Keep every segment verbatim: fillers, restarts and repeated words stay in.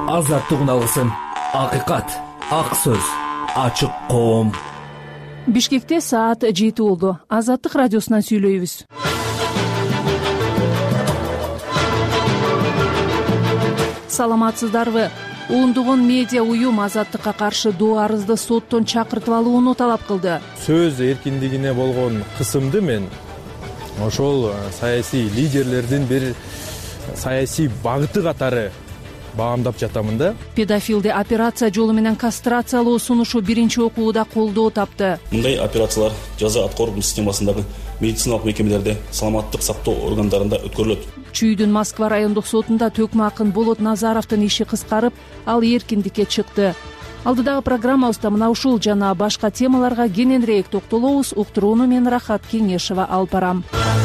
азаттыгын алгысың. Акыйкат, ак сөз, ачык коом. Бишкекте саат жети болду. Азаттык радиосунан сүйлөйбүз. Саламатсыздарбы? Ондогон медиа уюм азаттыкка каршы доо арызды соттон чакыртып алууну талап кылды. Сөз эркиндигине болгон кысымды мен ошол саясий лидерлердин бир саясий багыты катары баамдап жатамын да. Педофилди операция жолу менен кастрациялоо сунушу биринчи окууда колдоо тапты. Мындай операциялар жаза аткаруу системасындагы медициналык мекемелерде, саламаттык сактоо органдарында өткөрүлөт. Чүйдүн Москва райондук сотунда төкмө акын Болот Назаровдун иши кыскарып, ал эркиндикке чыкты. Алдыдагы программабызда мына ушул жана башка темаларга кененирээк токтолобуз. Уктурууну мен Рахат Кеңешева алып барам.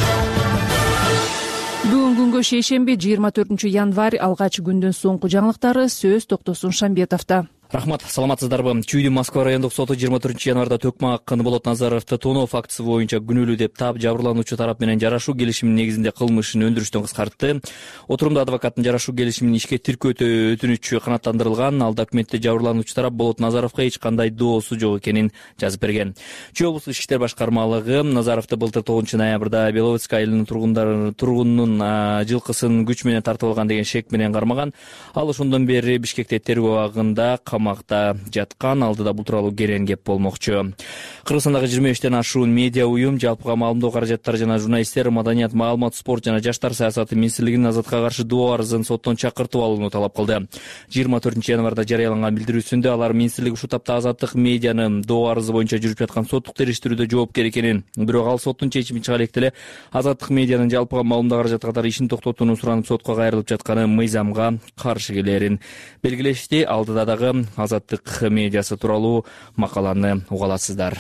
Бүгүн күнгө шейшемби жыйырма төртүнчү январь алгач күндүн соңку жаңылыктары. Сөз Токтосун Шамбетовдо. Рахмат, саламатсыздарбы? Чүйдүн Москва райондук соту жыйырма төртүнчү январда төкмө акын Болот Назаровду тоноо фактысы боюнча күнөөлүү деп таап, жабырлануучу тарап менен жарашуу келишиминин негизинде кылмышын өндүрүштөн кыскартты. Отурумда адвокаттын жарашуу келишимин ишке тиркөөтө өтүнүчү канааттандырылган. Ал документте жабырлануучу тарап Болот Назаровго эч кандай доосу жок экенин жазып берген. Чүй облустук ички иштер башкармалыгы Назаровду былтыр тогузунчу ноябрда Беловецкий айылынын тургундары тургунунун жылкысын күч менен тартып алган деген шек менен кармаган. Ал ошондон бери Бишкекте тергөө абагында камакта жаткан. Алдыда бул тууралуу керен кеп болмокчу. Кыргызстандагы жыйырма бештен ашуун медиа уюм, жалпыга маалымдоо каражаттары жана журналисттер маданият, маалымат, спорт жана жаштар саясаты министрлигинин азаттыкка каршы доо арызын соттон чакыртып алууну талап кылды. жыйырма төртүнчү январда жарыяланган билдирүүсүндө алар министрлик ушул тапта азаттык медианын доо арызы боюнча жүрүп жаткан соттук териштирүүдө жооптер экенин, бирок ал соттун чечимин чыга электе эле азаттык медианын жалпыга маалымдоо каражаты катары ишин токтотууну суранып сотко кайрылып жатканы мыйзамга каршы келерин белгилешти. Алдыда дагы азаттык медиасы тууралуу макаланы уга аласыздар.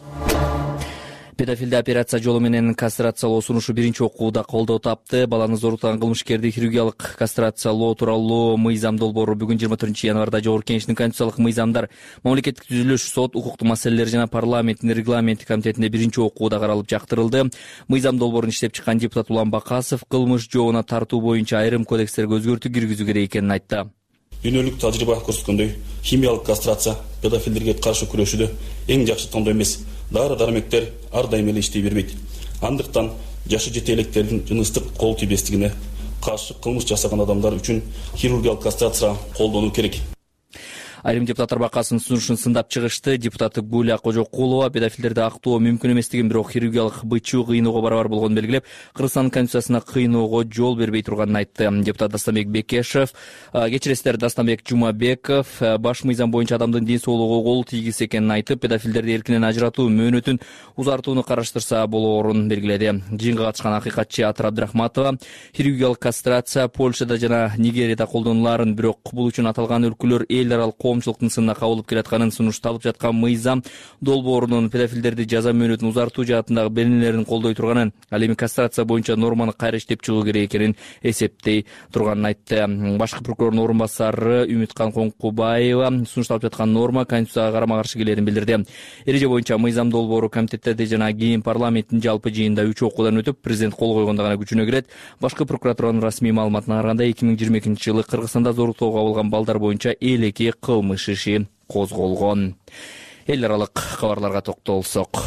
Педофилди операция жолу менен кастрациялоо сунушу биринчи окууда колдоо тапты. Баланы зоруктаган кылмышкерди хирургиялык кастрациялоо тууралуу мыйзам долбоору бүгүн жыйырма төртүнчү январда Жогорку Кеңештин Конституциялык мыйзамдар, мамлекеттик түзүлүш, сот, укуктук маселелер жана парламенттин регламенттик комитетинде биринчи окууда каралып жактырылды. Мыйзам долбоорун иштеп чыккан депутат Улан Бакасов кылмыш жообуна тартуу боюнча айрым кодекстерге өзгөртүү киргизүү керек экенин айтты. Дүйнөлүк тажрыйба көрсөткөндөй, химиялык кастрация педофилдерге каршы күрөшүүдө эң жакшы тандоо эмес. Дары-дармектер ар дайым эле иштей бербейт. Андыктан жашы жете электердин жыныстык кол тийбестигине каршы кылмыш жасаган адамдар үчүн хирургиялык кастрация колдонуу керек. Айрым депутаттар Бакасовдун сунушун сындап чыгышты. Депутаты Гуля Кожокулова педофилдерди актоо мүмкүн эместигин, бирок хирургиялык бычуу кыйноого барабар болгонун белгилеп, Кыргызстандын конституциясына кыйноого жол бербей турганын айтты. Депутат Дастанбек Бекешев, кечиресиздер, Дастанбек Жумабеков баш мыйзам боюнча адамдын ден соолугуна кол тийгиз экенин айтып, педофилдерди эркинен ажыратуу мөөнөтүн узартууну караштырса болоорун белгиледи. Жыйынга катышкан акыйкатчы Атыр Абдрахматова хирургиялык кастрация Польшада жана Нигерияда колдонуларын, бирок бул үчүн аталган өлкөлөр эл аралык коомчулуктун сынына кабылып келатканын, сунушталып жаткан мыйзам долбоорунун педофилдерди жаза мөөнөтүн узартуу жаатындагы белгилерин колдой турганын, ал эми кастрация боюнча норманы кайра иштеп чыгуу керек экенин эсептей турганын айтты. Башкы прокурордун орун басары Үмүткан Коңкубаева сунушталып жаткан норма конституцияга карама каршы келерин билдирди. Эреже боюнча мыйзам долбоору комитеттерде жана кийин парламенттин жалпы жыйында үч окуудан өтүп, президент кол койгондо гана күчүнө кирет. Башкы прокуратуранын расмий маалыматына караганда эки миң жыйырма экинчи жылы Кыргызстанда зоруктоого кабылган балдар боюнча эки кылмыш иши козголгон. Эл аралык кабарларга токтолсок.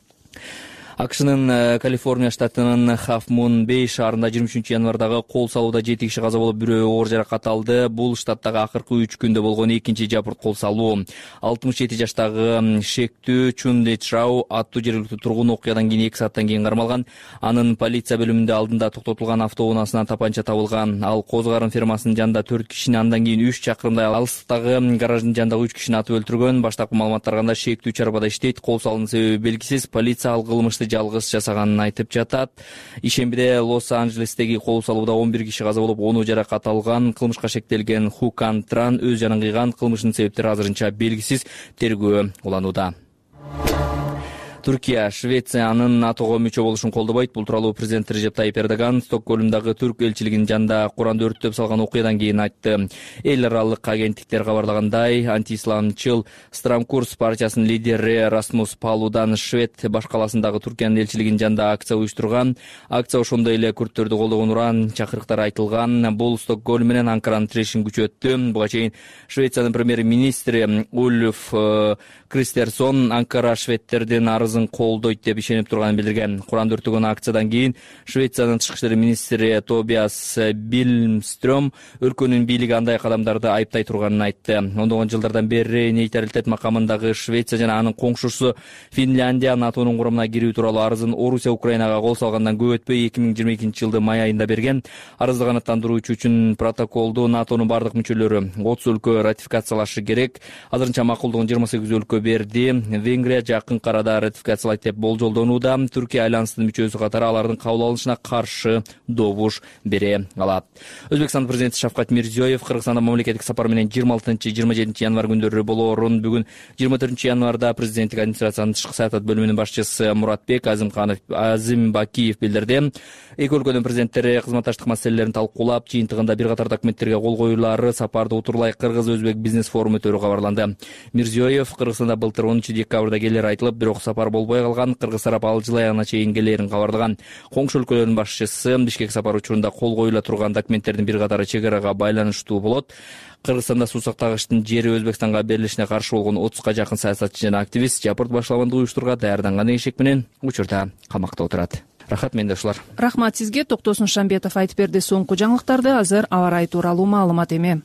АКШнын Калифорния штатынын Хаф-Мун Бей шаарында жыйырма үчүнчү январдагы кол салууда жети киши каза болуп, бирөө оор жаракат алды. Бул штаттагы акыркы үч күндө болгон экинчи жапырт кол салуу. алтымыш жети жаштагы Шектүү Чун Лечрау аттуу жергиликтүү тургун окуядан кийин эки сааттан кийин кармалган. Анын полиция бөлүмүндө алдында токтотулган автоунаасынан тапанча табылган. Ал Козгарын фермасынын жанында төрт кишини, андан кийин үч чакырымдай алыстагы гараждын жанындагы үч кишини атып өлтүргөн. Баштапкы маалыматтарга караганда Шектүү чарбада иштейт. Кол салуунун себеби белгисиз. Полиция ал кылмышты жалгыз жасаганын айтып жатат. Ишембиде Лос-Анджелестеги кол салууда он бир киши каза болуп, он жаракат алган. Кылмышка шектелген Хукан Тран өз жанын кыйган. Кылмыштын себептери азырынча белгисиз, тергөө уланууда. Түркия Швециянын натого мүчө болушун колдобойт. Бул тууралуу президент Режеп Тайип Эрдоган Стокгольмдагы түрк элчилигинин жанында Куранды өрттөп салган окуядан кийин айтты. Эл аралык агенттиктер кабарлагандай, антиисламчыл Страмкурс партиясынын лидери Расмус Палудан Швед баш каласындагы Түркиянын элчилигинин жанында акция уюштурган. Акция ошондой эле күрттөрдү колдогон уран чакырыктар айтылган. Бул Стокгольм менен Анкаранын тирешин күчөттү. Буга чейин Швециянын премьер-министри Ульф Кристерсон Анкара шведтердин арызын колдойт деп ишенип турганын билдирген. Куранды өртөгөн акциядан кийин Швециянын тышкы иштер министри Тобиас Биллмстрём өлкөнүн бийлиги андай кадамдарды айыптай турганын айтты. Ондогон жылдардан бери нейтралитет макамындагы Швеция жана анын коңшусу Финляндия натонун курамына кирүү тууралуу арызын Орусия Украинага кол салгандан көп өтпөй эки миң жыйырма экинчи жылдын май айында берген. Арызды канааттандыруучу үчүн протоколду натонун бардык мүчөлөрү отуз өлкө ратификациялашы керек. Азырынча макулдугун жыйырма сегиз өлкө берди. Венгрия жакын арада ратификациялайт деп болжолдонууда. Түркия айланыстын мүчөсү катары алардын кабыл алынышына каршы добуш бере алат. Өзбекстан президенти Шавкат Мирзиёев Кыргызстанда мамлекеттик сапар менен жыйырма алтынчы жыйырма жетинчи январь күндөрү болоорун бүгүн жыйырма төртүнчү январда президенттик администрациянын тышкы саясат бөлүмүнүн башчысы Муратбек Азимканов Азимбакиев билдирди. Эки өлкөнүн президенттери кызматташтык маселелерин талкуулап, жыйынтыгында бир катар документтерге кол коюулары сапарды утурлай Кыргыз-Өзбек бизнес форуму өтөрү кабарланды. Мирзиёев Кыргызстанда былтыр онунчу декабрда келери айтылып, бирок сапар болбой калган. Кыргыз тарап ал жыл аягына чейин келерин кабарлаган. Коңшу өлкөлөрдүн башчысы Бишкек сапары учурунда кол коюла турган документтердин бир катары чек арага байланыштуу болот. Кыргызстанда суу сактагычтын жери Өзбекстанга берилишине каршы болгон отузга жакын саясатчы жана активист Жапырт башлагандык уюштурууга даярданган эшек менен учурда камакта отурат. Рахат, менде ушулар. Рахмат сизге. Токтосун Шамбетов айтып берди соңку жаңылыктарды. Азыр аба ырайы тууралуу маалымат эми.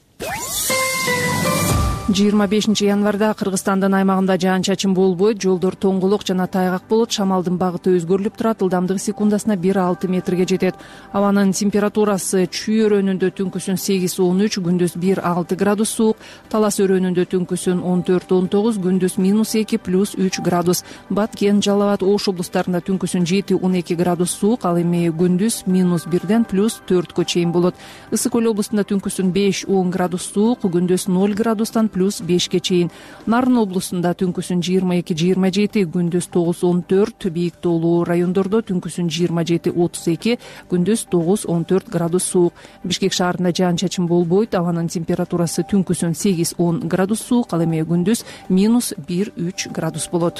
жыйырма бешинчи январда Кыргызстандын аймагында жаан-чачын болбойт, жолдор тоңголок жана тайгак болот. Шамалдын багыты өзгөрүлүп турат, ылдамдыгы секундасына бир алты метрге жетет. Абанын температурасы Чүй өрөөнүндө түнкүсүн сегиз он үч, күндүз бир алты градус суук, Талас өрөөнүндө түнкүсүн он төрт он тогуз, күндүз минус эки плюс үч градус. Баткен, Жалал абад, Ош облустарында түнкүсүн жети он эки градус суук, ал эми күндүз минус бирден плюс төрткө чейин болот. Ысык көл облустунда түнкүсүн беш он градус суук, күндүз ноль градустан плюс бешке чейин. Нарын облусунда түнкүсүн жыйырма эки жыйырма жети, күндүз тогуз он төрт, бийик тоолуу райондордо түнкүсүн жыйырма жети отуз эки, күндүз тогуз он төрт градус суук. Бишкек шаарында жаан-чачын болбойт, абанын температурасы түнкүсүн сегиз он градус суук, ал эми күндүз минус бир үч градус болот.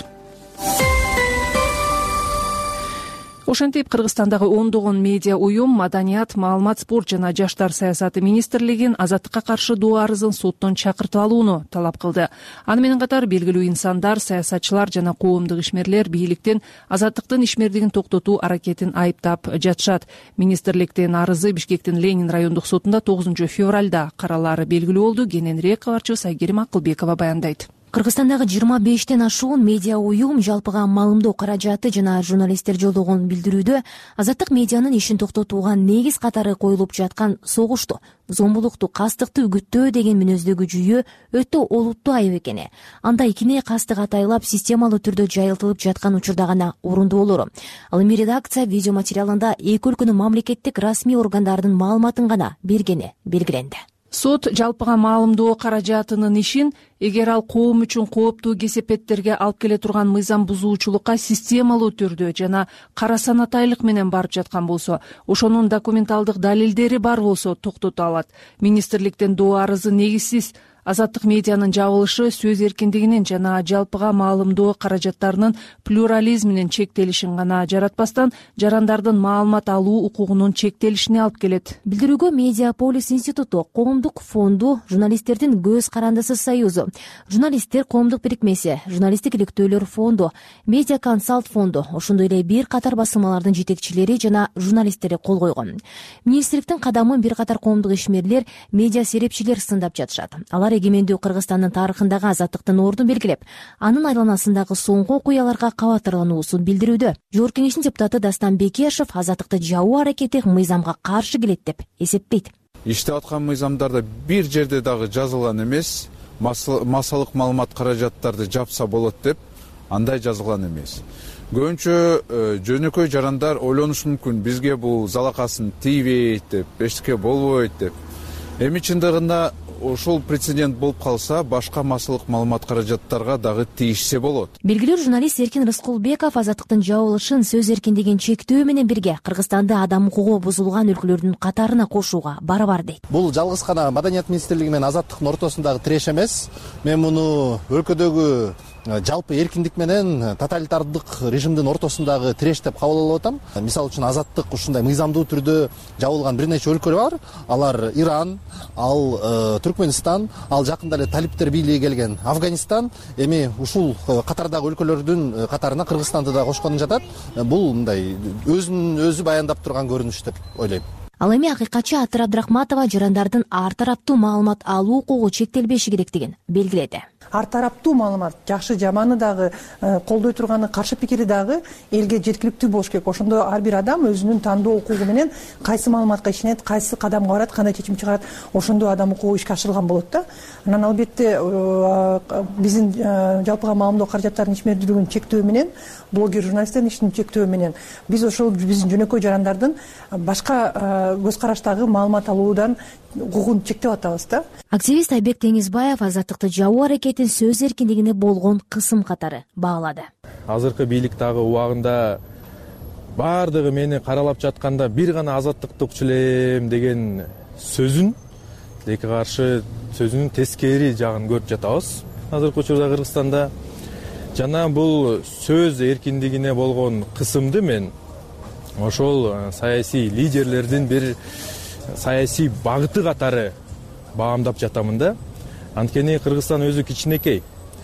Ошентип Кыргызстандагы ондогон медиа уюм Маданият, маалымат, спорт жана жаштар саясаты министрлигин азаттыкка каршы доо арызын соттон чакыртып алууну талап кылды. Аны менен катар белгилүү инсандар, саясатчылар жана коомдук ишмерлер бийликтен азаттыктын ишмердигин токтотуу аракетин айыптап жатышат. Министрликтин арызы Бишкектин Ленин райондук сотунда тогузунчу февралда каралаары белгилүү болду. Кененирээк кабарчыбыз Айгерим Акылбекова баяндайт. Кыргызстандагы жыйырма бештен ашуун медиа уюм жалпыга маалымдоо каражаты жана журналисттер жолдогон билдирүүдө азаттык медианын ишин токтотууга негиз катары коюлуп жаткан согушту, зомбулукту, кастыкты үгүттөө деген мүнөздөгү жүйө өтө олуттуу айып экени, анда икине кастык атайлап системалуу түрдө жайылтылып жаткан учурда гана орундуу болору. Ал эми редакция видео материалында эки өлкөнүн мамлекеттик расмий органдарынын маалыматын гана бергени белгиленди. Сот жалпыга маалымдоо каражатынын ишин эгер ал коом үчүн кооптуу кесепеттерге алып келе турган мыйзам бузуучулукка системалуу түрдө жана карасанатайлык менен барып жаткан болсо, ошонун документалдык далилдери бар болсо токтото алат. Министрликтен доо арызы негизсиз. Азаттык медианын жабылышы сөз эркиндигинин жана жалпыга маалымдоо каражаттарынын плюрализминин чектелишин гана жаратпастан, жарандардын маалымат алуу укугунун чектелишине алып келет. Билдирүүгө Медиаполис институту, коомдук фонду, журналисттердин көз карандысы союзу, журналисттер коомдук бирикмеси, журналисттик иликтөөлөр фонду, Медиа консалт фонду, ошондой эле бир катар басылмалардын жетекчилери жана журналисттери кол койгон. Министрликтин кадамын бир катар коомдук ишмерлер, медиа серепчилер сындап жатышат. Алар эгемендүү Кыргызстандын тарыхындагы азаттыктын ордун белгилеп, анын айланасындагы соңку окуяларга кабаттарлануусун билдирүүдө. Жогорку кеңештин депутаты Дастан Бекешев азаттыкты жабуу аракети мыйзамга каршы келет деп эсептейт. Иштеп аткан мыйзамдарда бир жерде дагы жазылган эмес, массалык маалымат каражаттарды жапса болот деп андай жазылган эмес. Көбүнчө жөнөкөй жарандар ойлонушу мүмкүн, бизге бул залакасын тийбейт деп, эчтеке болбойт деп. Эми чындыгында ошол прецедент болуп калса башка массалык маалымат каражаттарга дагы тийишсе болот. Белгилүү журналист Эркин Рыскулбеков Азаттыктын жабылышын сөз эркиндигин чектөө менен бирге Кыргызстанды адам укугу бузулган өлкөлөрдүн катарына кошууга барабар дейт. Бул жалгыз гана Маданият министрлиги менен Азаттыктын ортосундагы тиреш эмес. Мен муну өлкөдөгү жалпы эркиндик менен тоталитардык режимдин ортосундагы тиреш деп кабыл алып атам. Мисалы үчүн Азаттык ушундай мыйзамдуу түрдө жабылган бир нече өлкөлөр бар. Алар Иран, ал э, Түркмөнстан, ал жакында эле талиптер бийлиги келген Афганистан, эми ушул катардагы өлкөлөрдүн катарына Кыргызстанды да кошкон жатат. Бул мындай өзүн өзү баяндап турган көрүнүш деп ойлойм. Ал эми акыйкатчы Атыр Абдрахматова жарандардын ар тараптуу маалымат алуу укугу чектелбеши керектигин белгиледи. Ар тараптуу маалымат жакшы жаманы дагы колдой турганы каршы пикири дагы элге жеткиликтүү болуш керек. Ошондо ар бир адам өзүнүн тандоо укугу менен кайсы маалыматка ишенет, кайсы кадамга барат, кандай чечим чыгарат, ошондо адам укугу ишке ашырылган болот да. Анан албетте биздин жалпыга маалымдоо каражаттарынын ишмердүүлүгүн чектөө менен, блогер журналисттердин ишин чектөө менен биз ошол биздин жөнөкөй жарандардын башка көз караштагы маалымат алуудан укугун чектеп атабыз да. Активист Айбек Теңизбаев Азаттыкты жабуу аракетин сөз эркиндигине болгон кысым катары баалады. Азыркы бийликтагы убагында баардыгы мени каралап жатканда бир гана азаттыкты укчу элем деген сөзүн, тилекке каршы сөзүнүн тескери жагын көрүп жатабыз. Азыркы учурда Кыргызстанда жана бул сөз эркиндигине болгон кысымды мен ошол саясий лидерлердин бир саясий багыты катары баамдап жатамын да. Анткени Кыргызстан өзү кичинекей.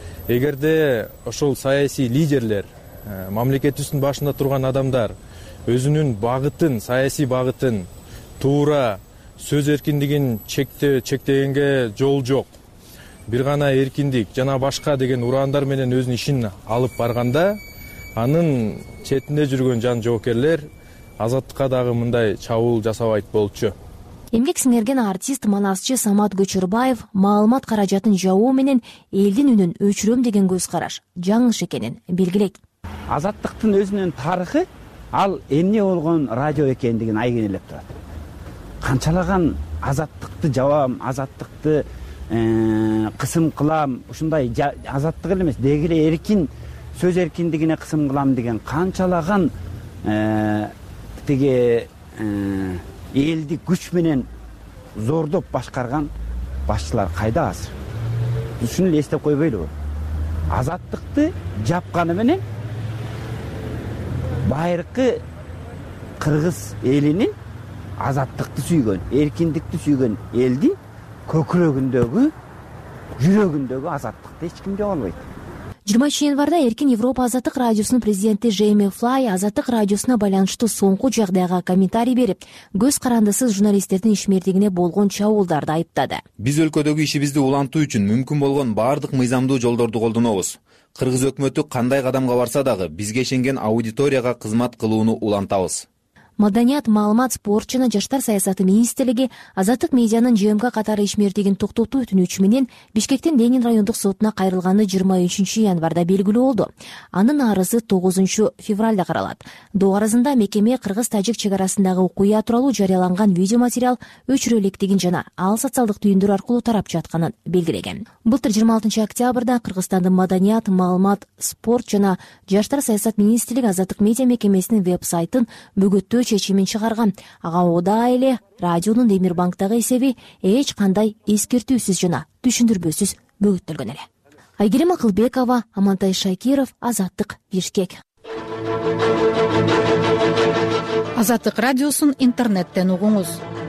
Эгерде ошол саясий лидерлер, мамлекетибиздин башында турган адамдар өзүнүн багытын, саясий багытын туура сөз эркиндигин чектегенге жол жок, бир гана эркиндик жана башка деген ураандар менен өзүнүн ишин алып барганда, анын четинде жүргөн жан жоокерлер Азаттыкка дагы мындай чабуул жасабайт болчу. Эмгек сиңерген артист, манасчы Самат Көчөрбаев маалымат каражатын жабуу менен элдин үнүн өчүрөм деген көз караш жаңылыш экенин белгилейт. Азаттыктын өзүнүн тарыхы ал эмне болгон радио экендигин айгинелеп турат. Канчалаган азаттыкты жабам, азаттыкты кысым кылам, ушундай азаттык эле эмес, деги эле эркин сөз эркиндигине кысым кылам деген канчалаган тиги элди күч менен зордоп башкарган башчылар кайда азыр? Ушуну эле эстеп койбойлубу? Азаттыкты жапканы менен байыркы кыргыз элинин азаттыкты сүйгөн, эркиндикти сүйгөн элдин көкүрөгүндөгү, жүрөгүндөгү азаттыкты эч ким жаба албайт. жыйырма үчүнчү январда Эркин Европа Азаттык радиосунун президенти Джейми Флай Азаттык радиосуна байланыштуу соңку жагдайга комментарий берип, көз карандысыз журналисттердин ишмердигине болгон чабуулдарды айыптады. Биз өлкөдөгү ишибизди улантуу үчүн мүмкүн болгон баардык мыйзамдуу жолдорду колдонобуз. Кыргыз өкмөтү кандай кадамга барса дагы бизге ишенген аудиторияга кызмат кылууну улантабыз. Маданият, маалымат, спорт жана жаштар саясаты министрлиги Азаттык медианын ЖМК катары ишмердигин токтотуу өтүнүчү менен Бишкектин Ленин райондук сотуна кайрылганы жыйырма үчүнчү январда белгилүү болду. Анын арызы тогузунчу февралда каралат. Доо арызында мекеме кыргыз-тажик чек арасындагы окуя тууралуу жарыяланган видеоматериал өчүрө электигин жана ал социалдык түйүндөр аркылуу тарап жатканын белгилеген. Былтыр жыйырма алтынчы октябрда Кыргызстандын Маданият, маалымат, спорт жана жаштар саясат министрлиги Азаттык медиа мекемесинин веб-сайтын бөгөттөө чечимин чыгарган. Ага ода эле радионун Демирбанктагы эсеби эч кандай эскертүүсүз жана түшүндүрбөсүз бөгөттөлгөн эле. Айгерим Акылбекова, Амантай Шакиров, Азаттык, Бишкек. Азаттык радиосун интернеттен угуңуз.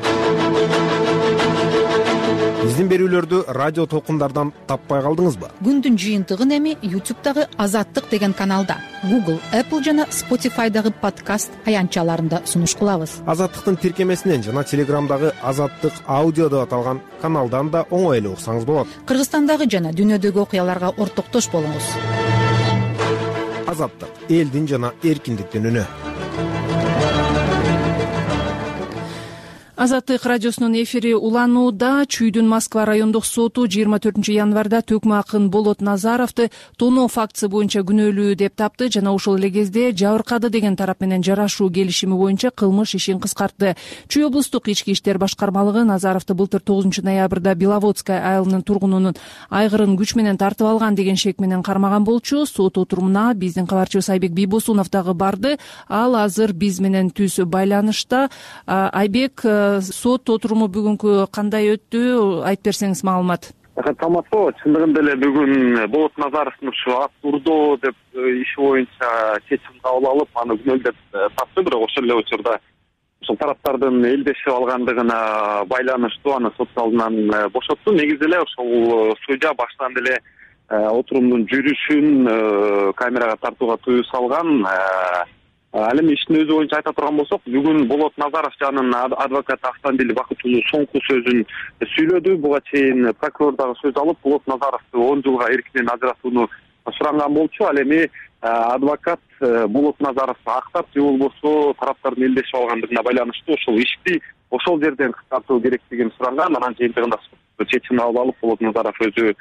Биздин берүүлөрдү радио толкундардан таппай калдыңызбы? Күндүн жыйынтыгын эми YouTube'дагы Азаттык деген каналда, Google, Apple жана Spotify'дагы подкаст аянтчаларында сунуш кылабыз. Азаттыктын тиркемесинен жана Телеграмдагы Азаттык аудио деп аталган каналдан да оңой эле уксаңыз болот. Кыргызстандагы жана дүйнөдөгү окуяларга ортоктош болуңуз. Азаттык, элдин жана эркиндиктин үнү. Азаттык радиосунун эфири уланууда. Чүйдүн Москва райондук соту жыйырма төртүнчү январда Төкмө Акын Болот Назаровду тоноо фактысы боюнча күнөөлүү деп тапты жана ошол эле кезде жабыркады деген тарап менен жарашуу келишими боюнча кылмыш ишин кыскартты. Чүй облустук ички иштер башкармалыгы Назаровду былтыр тогузунчу ноябрда Беловодская айылынын тургунунун айгырын күч менен тартып алган деген шек менен кармаган болчу. Сот отурумуна биздин кабарчыбыз Айбек Бийбосунов дагы барды. Ал азыр биз менен түз байланышта. Айбек, сот отуруму бүгүнкү кандай өттү, айтып берсеңиз маалымат. Саламатсызбы. Чындыгында эле бүгүн Болот Назаровдун ушу ат урдоо деп иши боюнча чечим кабыл алып, аны күнөөлдөп тапты, бирок ошол эле учурда ушул тараптардын элдешип алгандыгына байланыштуу аны сот залынан бошотту. Негизи эле ошол судья баштан эле отурумдун жүрүшүн камерага тартууга тыюу салган. Ал эми иштин өзү боюнча айта турган болсок, бүгүн Болот Назаров жанын адвокаты Автандил Бакытуулу соңку сөзүн сүйлөдү. Буга чейин прокурор дагы сөз алып, Болот Назаровду он жылга эркинен ажыратууну суранган болчу. Ал эми адвокат Болот Назаровду актап, же болбосо тараптардын элдешип алгандыгына байланыштуу ошол ишти ошол жерден кыскартуу керектигин суранган. Анан жыйынтыгында чечим кабыл алып, Болот Назаров өзү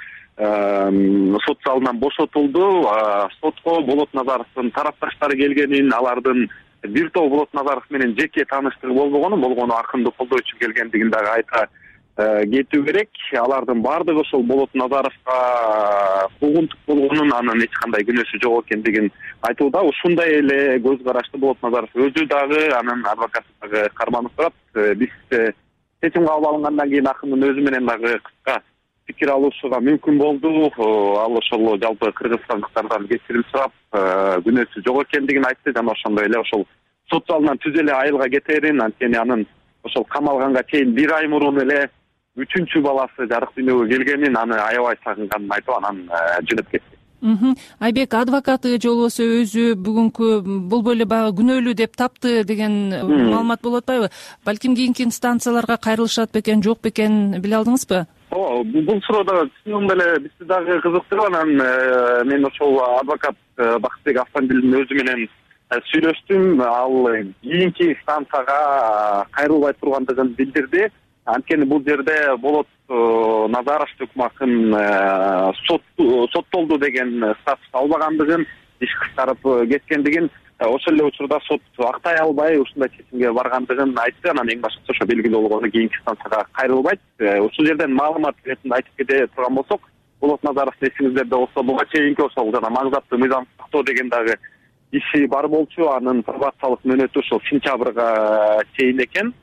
сот залынан бошотулду. Сотко Болот Назаровдун тарапташтары келгенин, алардын бир топ Болот Назаров менен жеке тааныштыгы болбогону, болгону Акынды колдоо үчүн келгендигин дагы айта кетүү керек. Алардын баардыгы ошол Болот Назаровго куугунтук болгонун, анын эч кандай күнөөсү жок экендигин айтууда. Ушундай эле көз карашты Болот Назаров өзү дагы, анын адвокаты дагы карманып турат. Биз чечим кабыл алынгандан кийин Акындын өзү менен дагы кыска пикир алышууга мүмкүн болду. Ал ошол жалпы кыргызстандыктардан кечирим сурап, күнөөсү жок экендигин айтты жана ошондой эле ошол сот залынан түз эле айылга кетерин, анткени анын ошол камалганга чейин бир ай мурун эле үчүнчү баласы жарык дүйнөгө келгенин, аны аябай сагынганын айтып, анан жөнөп кетти. Айбек, адвокаты же болбосо өзү бүгүнкү болбой эле баягы күнөөлүү деп тапты деген маалымат болуп атпайбы? Балким кийинки инстанцияларга кайрылышат бекен, жок бекен, биле алдыңызбы? Ооба, бул суроо чынында эле бизди дагы кызыктырып, анан мен ошол адвокат Бакытбек Автандилдин өзү менен сүйлөштүм. Ал кийинки станцияга кайрылбай тургандыгын билдирди. Анткени бул жерде Болот Назаров Төкмө Акын соттолду деген статус албагандыгын, иш кыскарып кеткендигин, ошол эле учурда сот актай албай ушундай чечимге баргандыгын айтты. Анан эң башкысы ошо белгилүү болгону кийинки станцияга кайрылбайт. Ушул жерден маалымат ретинде айтып кете турган болсок, Болот Назаровдун эсиңиздерде болсо, буга чейинки ошол жана маңзаттуу мыйзам сактоо деген дагы иши бар болчу. Анын пробациялык мөөнөтү ошол сентябрга чейин экен.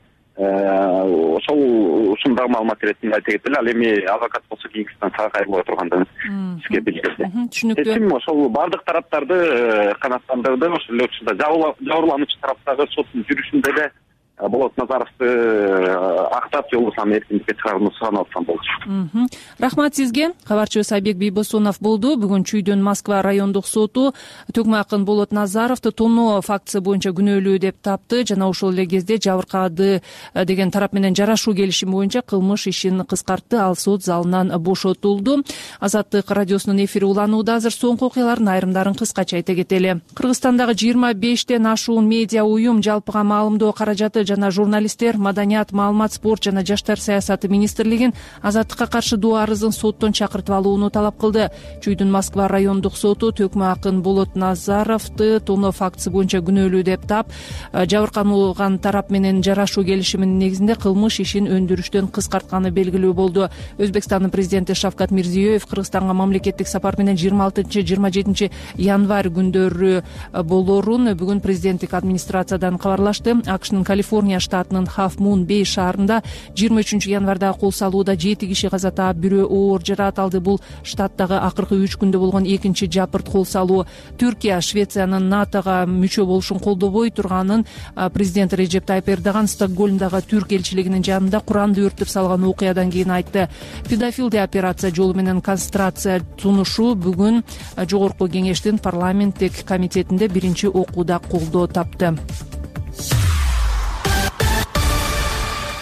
Ошол ушун дагы маалымат ретинде айта кетели. Ал эми адвокат болсо кийинки станцияга кайрылбай тургандыгын бизге билдирди. Түшүнүктүү. Чечим ошол бардык тараптарды канааттандырды. Ошол эле учурда жабырлануучу тараптагы соттун жүрүшүндө эле Болот Назаровду актап, же болбосо аны эркиндикке чыгарууну суранып аткан болчу. Рахмат сизге. Кабарчыбыз Айбек Бийбосунов болду. Бүгүн Чүйдүн Москва райондук соту Төкмө Акын Болот Назаровду тоноо фактысы боюнча күнөөлүү деп тапты жана ошол эле кезде жабыркады деген тарап менен жарашуу келишими боюнча кылмыш ишин кыскартты. Ал сот залынан бошотулду. Азаттык радиосунун эфири уланууда. Азыр соңку окуялардын айрымдарын кыскача айта кетели. Кыргызстандагы жыйырма бештен ашуун медиа уюм жалпыга маалымдоо каражаты жана журналисттер Маданият, маалымат, спорт жана жаштар саясаты министрлигин азаттыкка каршы доо арызын соттон чакыртып алууну талап кылды. Чүйдүн Москва райондук соту Төкмө Акын Болот Назаровду тоноо фактысы боюнча күнөөлүү деп таап, жабырканылган тарап менен жарашуу келишиминин негизинде кылмыш ишин өндүрүштөн кыскартканы белгилүү болду. Өзбекстандын президенти Шавкат Мирзиёев Кыргызстанга мамлекеттик сапар менен жыйырма алтынчы жыйырма жетинчи январь күндөрү болорун бүгүн президенттик администрациядан кабарлашты. АКШнын Калифорния штатынын Half Moon Bay шаарында жыйырма үчүнчү январда кол салууда жети киши каза таап, бирөө оор жараат алды. Бул штаттагы акыркы үч күндө болгон экинчи жапырт кол салуу. Түркия Швециянын натога мүчө болушун колдобой турганын президент Режеп Тайып Эрдоган Стокгольмдагы түрк элчилигинин жанында Куранды өрттөп салган окуядан кийин айтты. Педофилдия операция жолу менен кастрация сунушу бүгүн жогорку кеңештин парламенттик комитетинде биринчи окууда колдоо тапты.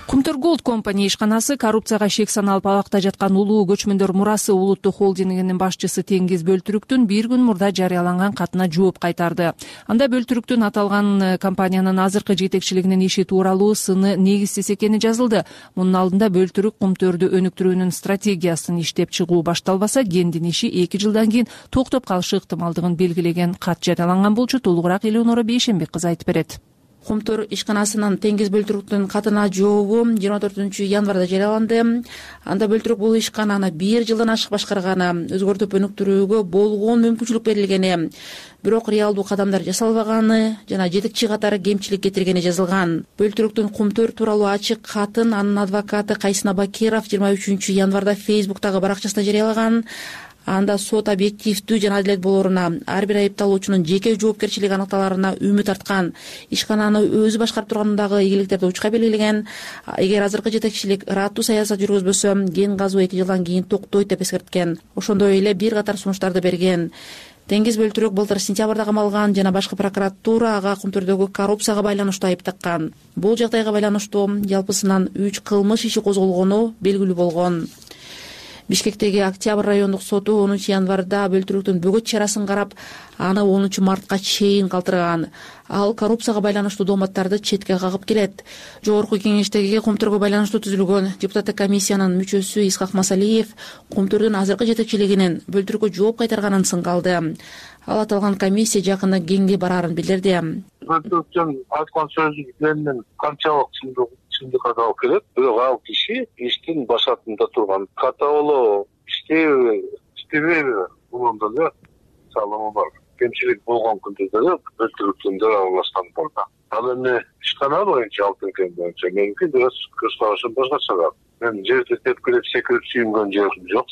Кумтөр Голд компания ишканасы коррупцияга шек саналып абакта жаткан улуу көчмөндөр мурасы улуттук холдингинин башчысы Теңиз Бөлтүрүктүн бир күн мурда жарыяланган катына жооп кайтарды. Анда Бөлтүрүктүн аталган компаниянын азыркы жетекчилигинин иши тууралуу сыны негизсиз экени жазылды. Мунун алдында Бөлтүрүк Кумтөрдү өнүктүрүүнүн стратегиясын иштеп чыгуу башталбаса, Гендин иши эки жылдан кийин токтоп калышы ыктымалдыгын белгилеген кат жарыяланган болчу. Толугураак Элеонора Бейшенбек кызы айтып берет. Кумтөр ишканасынын Теңиз Бөлтүрүктүн катына жообу жыйырма төртүнчү январда жарыяланды. Анда Бөлтүрүк бул ишкананы бир жылдан ашык башкарганы, өзгөртүп өнүктүрүүгө болгон мүмкүнчүлүк берилгени, бирок реалдуу кадамдар жасалбаганы жана жетекчи катары кемчилик кетиргени жазылган. Бөлтүрүктүн Кумтөр тууралуу ачык катын анын адвокаты Кайсына Бакиров жыйырма үчүнчү январда Фейсбуктагы баракчасында жарыялаган. Анда сот объективдүү жана адилет болоруна, ар бир айыпталуучунун жеке жоопкерчилиги аныкталарына үмүт арткан, ишкананы өзү башкарып тургандагы ийгиликтерди учка белгилеген. Эгер азыркы жетекчилик ыраттуу саясат жүргүзбөсө, кен казуу эки жылдан кийин токтойт деп эскерткен. Ошондой эле бир катар сунуштарды берген. Теңиз Бөлтүрүк былтыр сентябрда камалган жана башкы прокуратура ага Кумтөрдөгү коррупцияга байланыштуу айып таккан. Бул жагдайга байланыштуу жалпысынан үч кылмыш иши козголгону белгилүү болгон. Бишкектеги Октябрь райондук соту онунчу январда Бөлтүрүктүн бөгөт чарасын карап, аны онунчу мартка чейин калтырган. Ал коррупцияга байланыштуу дооматтарды четке кагып келет. Жогорку кеңештеги Кумтөргө байланыштуу түзүлгөн депутаттык комиссиянын мүчөсү Исхак Масалиев Кумтөрдүн азыркы жетекчилигинин Бөлтүрүккө жооп кайтарганын сынгалды. Ал аталган комиссия жакында кеңге барарын билдирди. Бөлтүрүктүн айткан сөзүнүн канчалык чындыкка алып келет, бирок ал киши иштин башатында турган. Каталоо иштейби, иштебейби, бунун да салымы бар. Кемчилик болгон күндө да Бөлтүрүктүн да аралашкан болду. Ал эми ишкана боюнча алтын кен боюнча меники бирок көз карашым башкача. Мен жерди тепкилеп секирип сүйүнгөн жерим жок.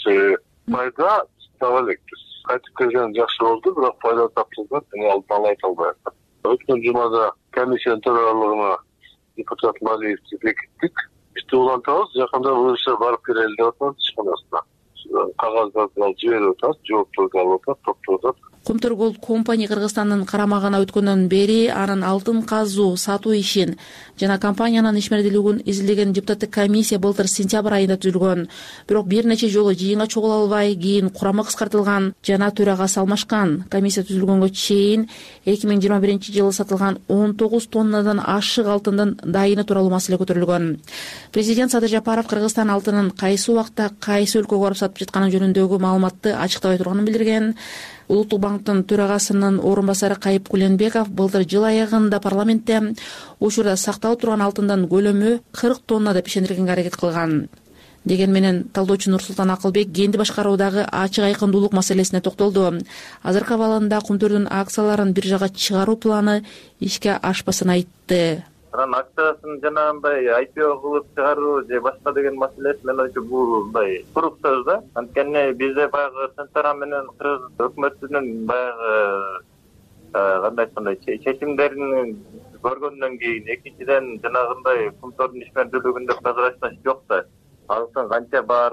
Пайда таба элекпиз. Кайтып келген жакшы болду, бирок пайда таптылды. Мен алдын ала айта албайм. Өткөн жумада комиссиянын төрагалыгына депутат Малиевди бекиттик. Ишти улантабыз, жакында буюрса барып келели деп атат ишканасына. Кагаздарды алып жиберип атат, жоопторду алып атат, топтоп атат. Кумтөр Голд компания Кыргызстандын карамагына өткөндөн бери анын алтын казуу, сатуу ишин жана компаниянын ишмердүүлүгүн изилдеген депутаттык комиссия былтыр сентябрь айында түзүлгөн. Бирок бир нече жолу жыйынга чогула албай, кийин курамы кыскартылган жана төрагасы алмашкан. Комиссия түзүлгөнгө чейин эки миң жыйырма биринчи жылы сатылган он тогуз тоннадан ашык алтындын дайыны тууралуу маселе көтөрүлгөн. Президент Садыр Жапаров Кыргызстан алтынын кайсы убакта кайсы өлкөгө барып сатып жатканы жөнүндөгү маалыматты ачыктабай турганын билдирген. Улуттук банктын төрагасынын орун басары Кайып Куленбеков былтыр жыл аягында парламентте учурда сакталып турган алтындын көлөмү кырк тонна деп ишендиргенге аракет кылган. Деген менен талдоочу Нурсултан Акылбек кенди башкаруудагы ачык айкындуулук маселесине токтолду. Азыркы абалында Кумтөрдүн акцияларын биржага чыгаруу планы ишке ашпасын айтты. Анан акциясын жанагындай ай пи о кылып чыгаруу же башка деген маселеси мен ойчу бул мындай турук сөз да. Анткени бизде баягы Сентара менен Кыргыз өкмөтүнүн баягы кандай айткандай чечимдерин көргөндөн кийин, экинчиден жанагындай Кумтөрдүн ишмердүүлүгүндө прозрачность жок да. Алтын канча бар,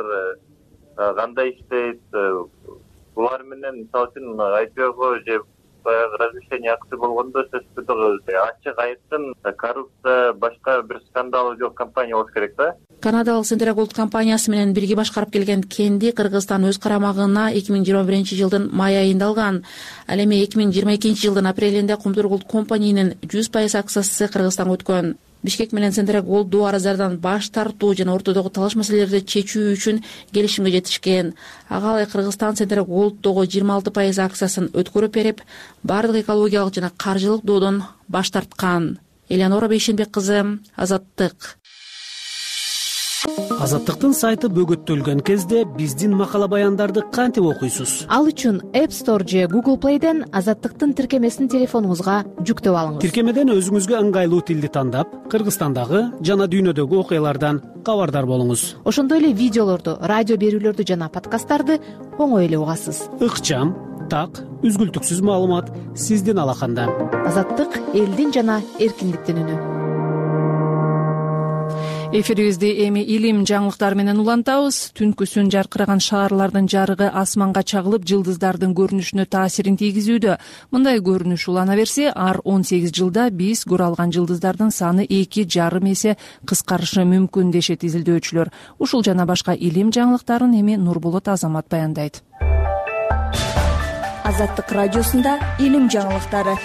кандай иштейт, булар менен мисалы үчүн ай пи ого же баягы размещение акция болгондо сөзсүз түрдө ачык айкын коррупция, башка бир скандалы жок компания болуш керек да. Канадалык Сентара Голд компаниясы менен бирге башкарып келген кенди Кыргызстан өз карамагына эки миң жыйырма биринчи жылдын май айында алган. Ал эми эки миң жыйырма экинчи жылдын апрелинде Кумтөр Голд компаниянын жүз пайыз акциясы Кыргызстанга өткөн. Бишкек менен Сентара Голдду арыздардан баш тартуу жана ортодогу талаш маселелерди чечүү үчүн келишимге жетишкен. Ага алай Кыргызстан Сентара Голддогу жыйырма алты пайыз акциясын өткөрүп берип, бардык экологиялык жана каржылык доодон баш тарткан. Элеонора Бейшенбек кызы, Азаттык. Азаттыктын сайты бөгөттөлгөн кезде биздин макала баяндарды кантип окуйсуз? Ал үчүн App Store же Google Play'ден Азаттыктын тиркемесин телефонуңузга жүктөп алыңыз. Тиркемеден өзүңүзгө ыңгайлуу тилди тандап, Кыргызстандагы жана дүйнөдөгү окуялардан кабардар болуңуз. Ошондой эле видеолорду, радио берүүлөрдү жана подкасттарды оңой эле угасыз. Ыкчам, так, үзгүлтүксүз маалымат сиздин алаканда. Азаттык — элдин жана эркиндиктин үнү. эфирибизди эми илим жаңылыктары менен улантабыз. Түнкүсүн жаркыраган шаарлардын жарыгы асманга чагылып, жылдыздардын көрүнүшүнө таасирин тийгизүүдө. Мындай көрүнүш улана берсе, ар он сегиз жылда биз көрө алган жылдыздардын саны эки жарым эсе кыскарышы мүмкүн дешет изилдөөчүлөр. Ушул жана башка илим жаңылыктарын эми Нурболот Азамат баяндайт. Азаттык радиосунда илим жаңылыктары.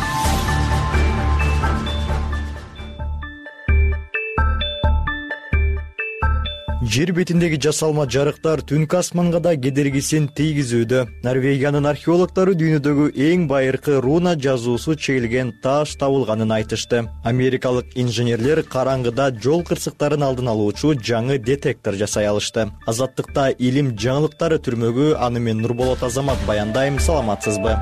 Жер бетиндеги жасалма жарыктар түнкү асманга да кедергисин тийгизүүдө. Норвегиянын археологдору дүйнөдөгү эң байыркы руна жазуусу чегилген таш табылганын айтышты. Америкалык инженерлер караңгыда жол кырсыктарын алдын алуучу жаңы детектор жасай алышты. Азаттыкта илим жаңылыктары түрмөгү, аны мен Нурболот Азамат баяндайм. Саламатсызбы?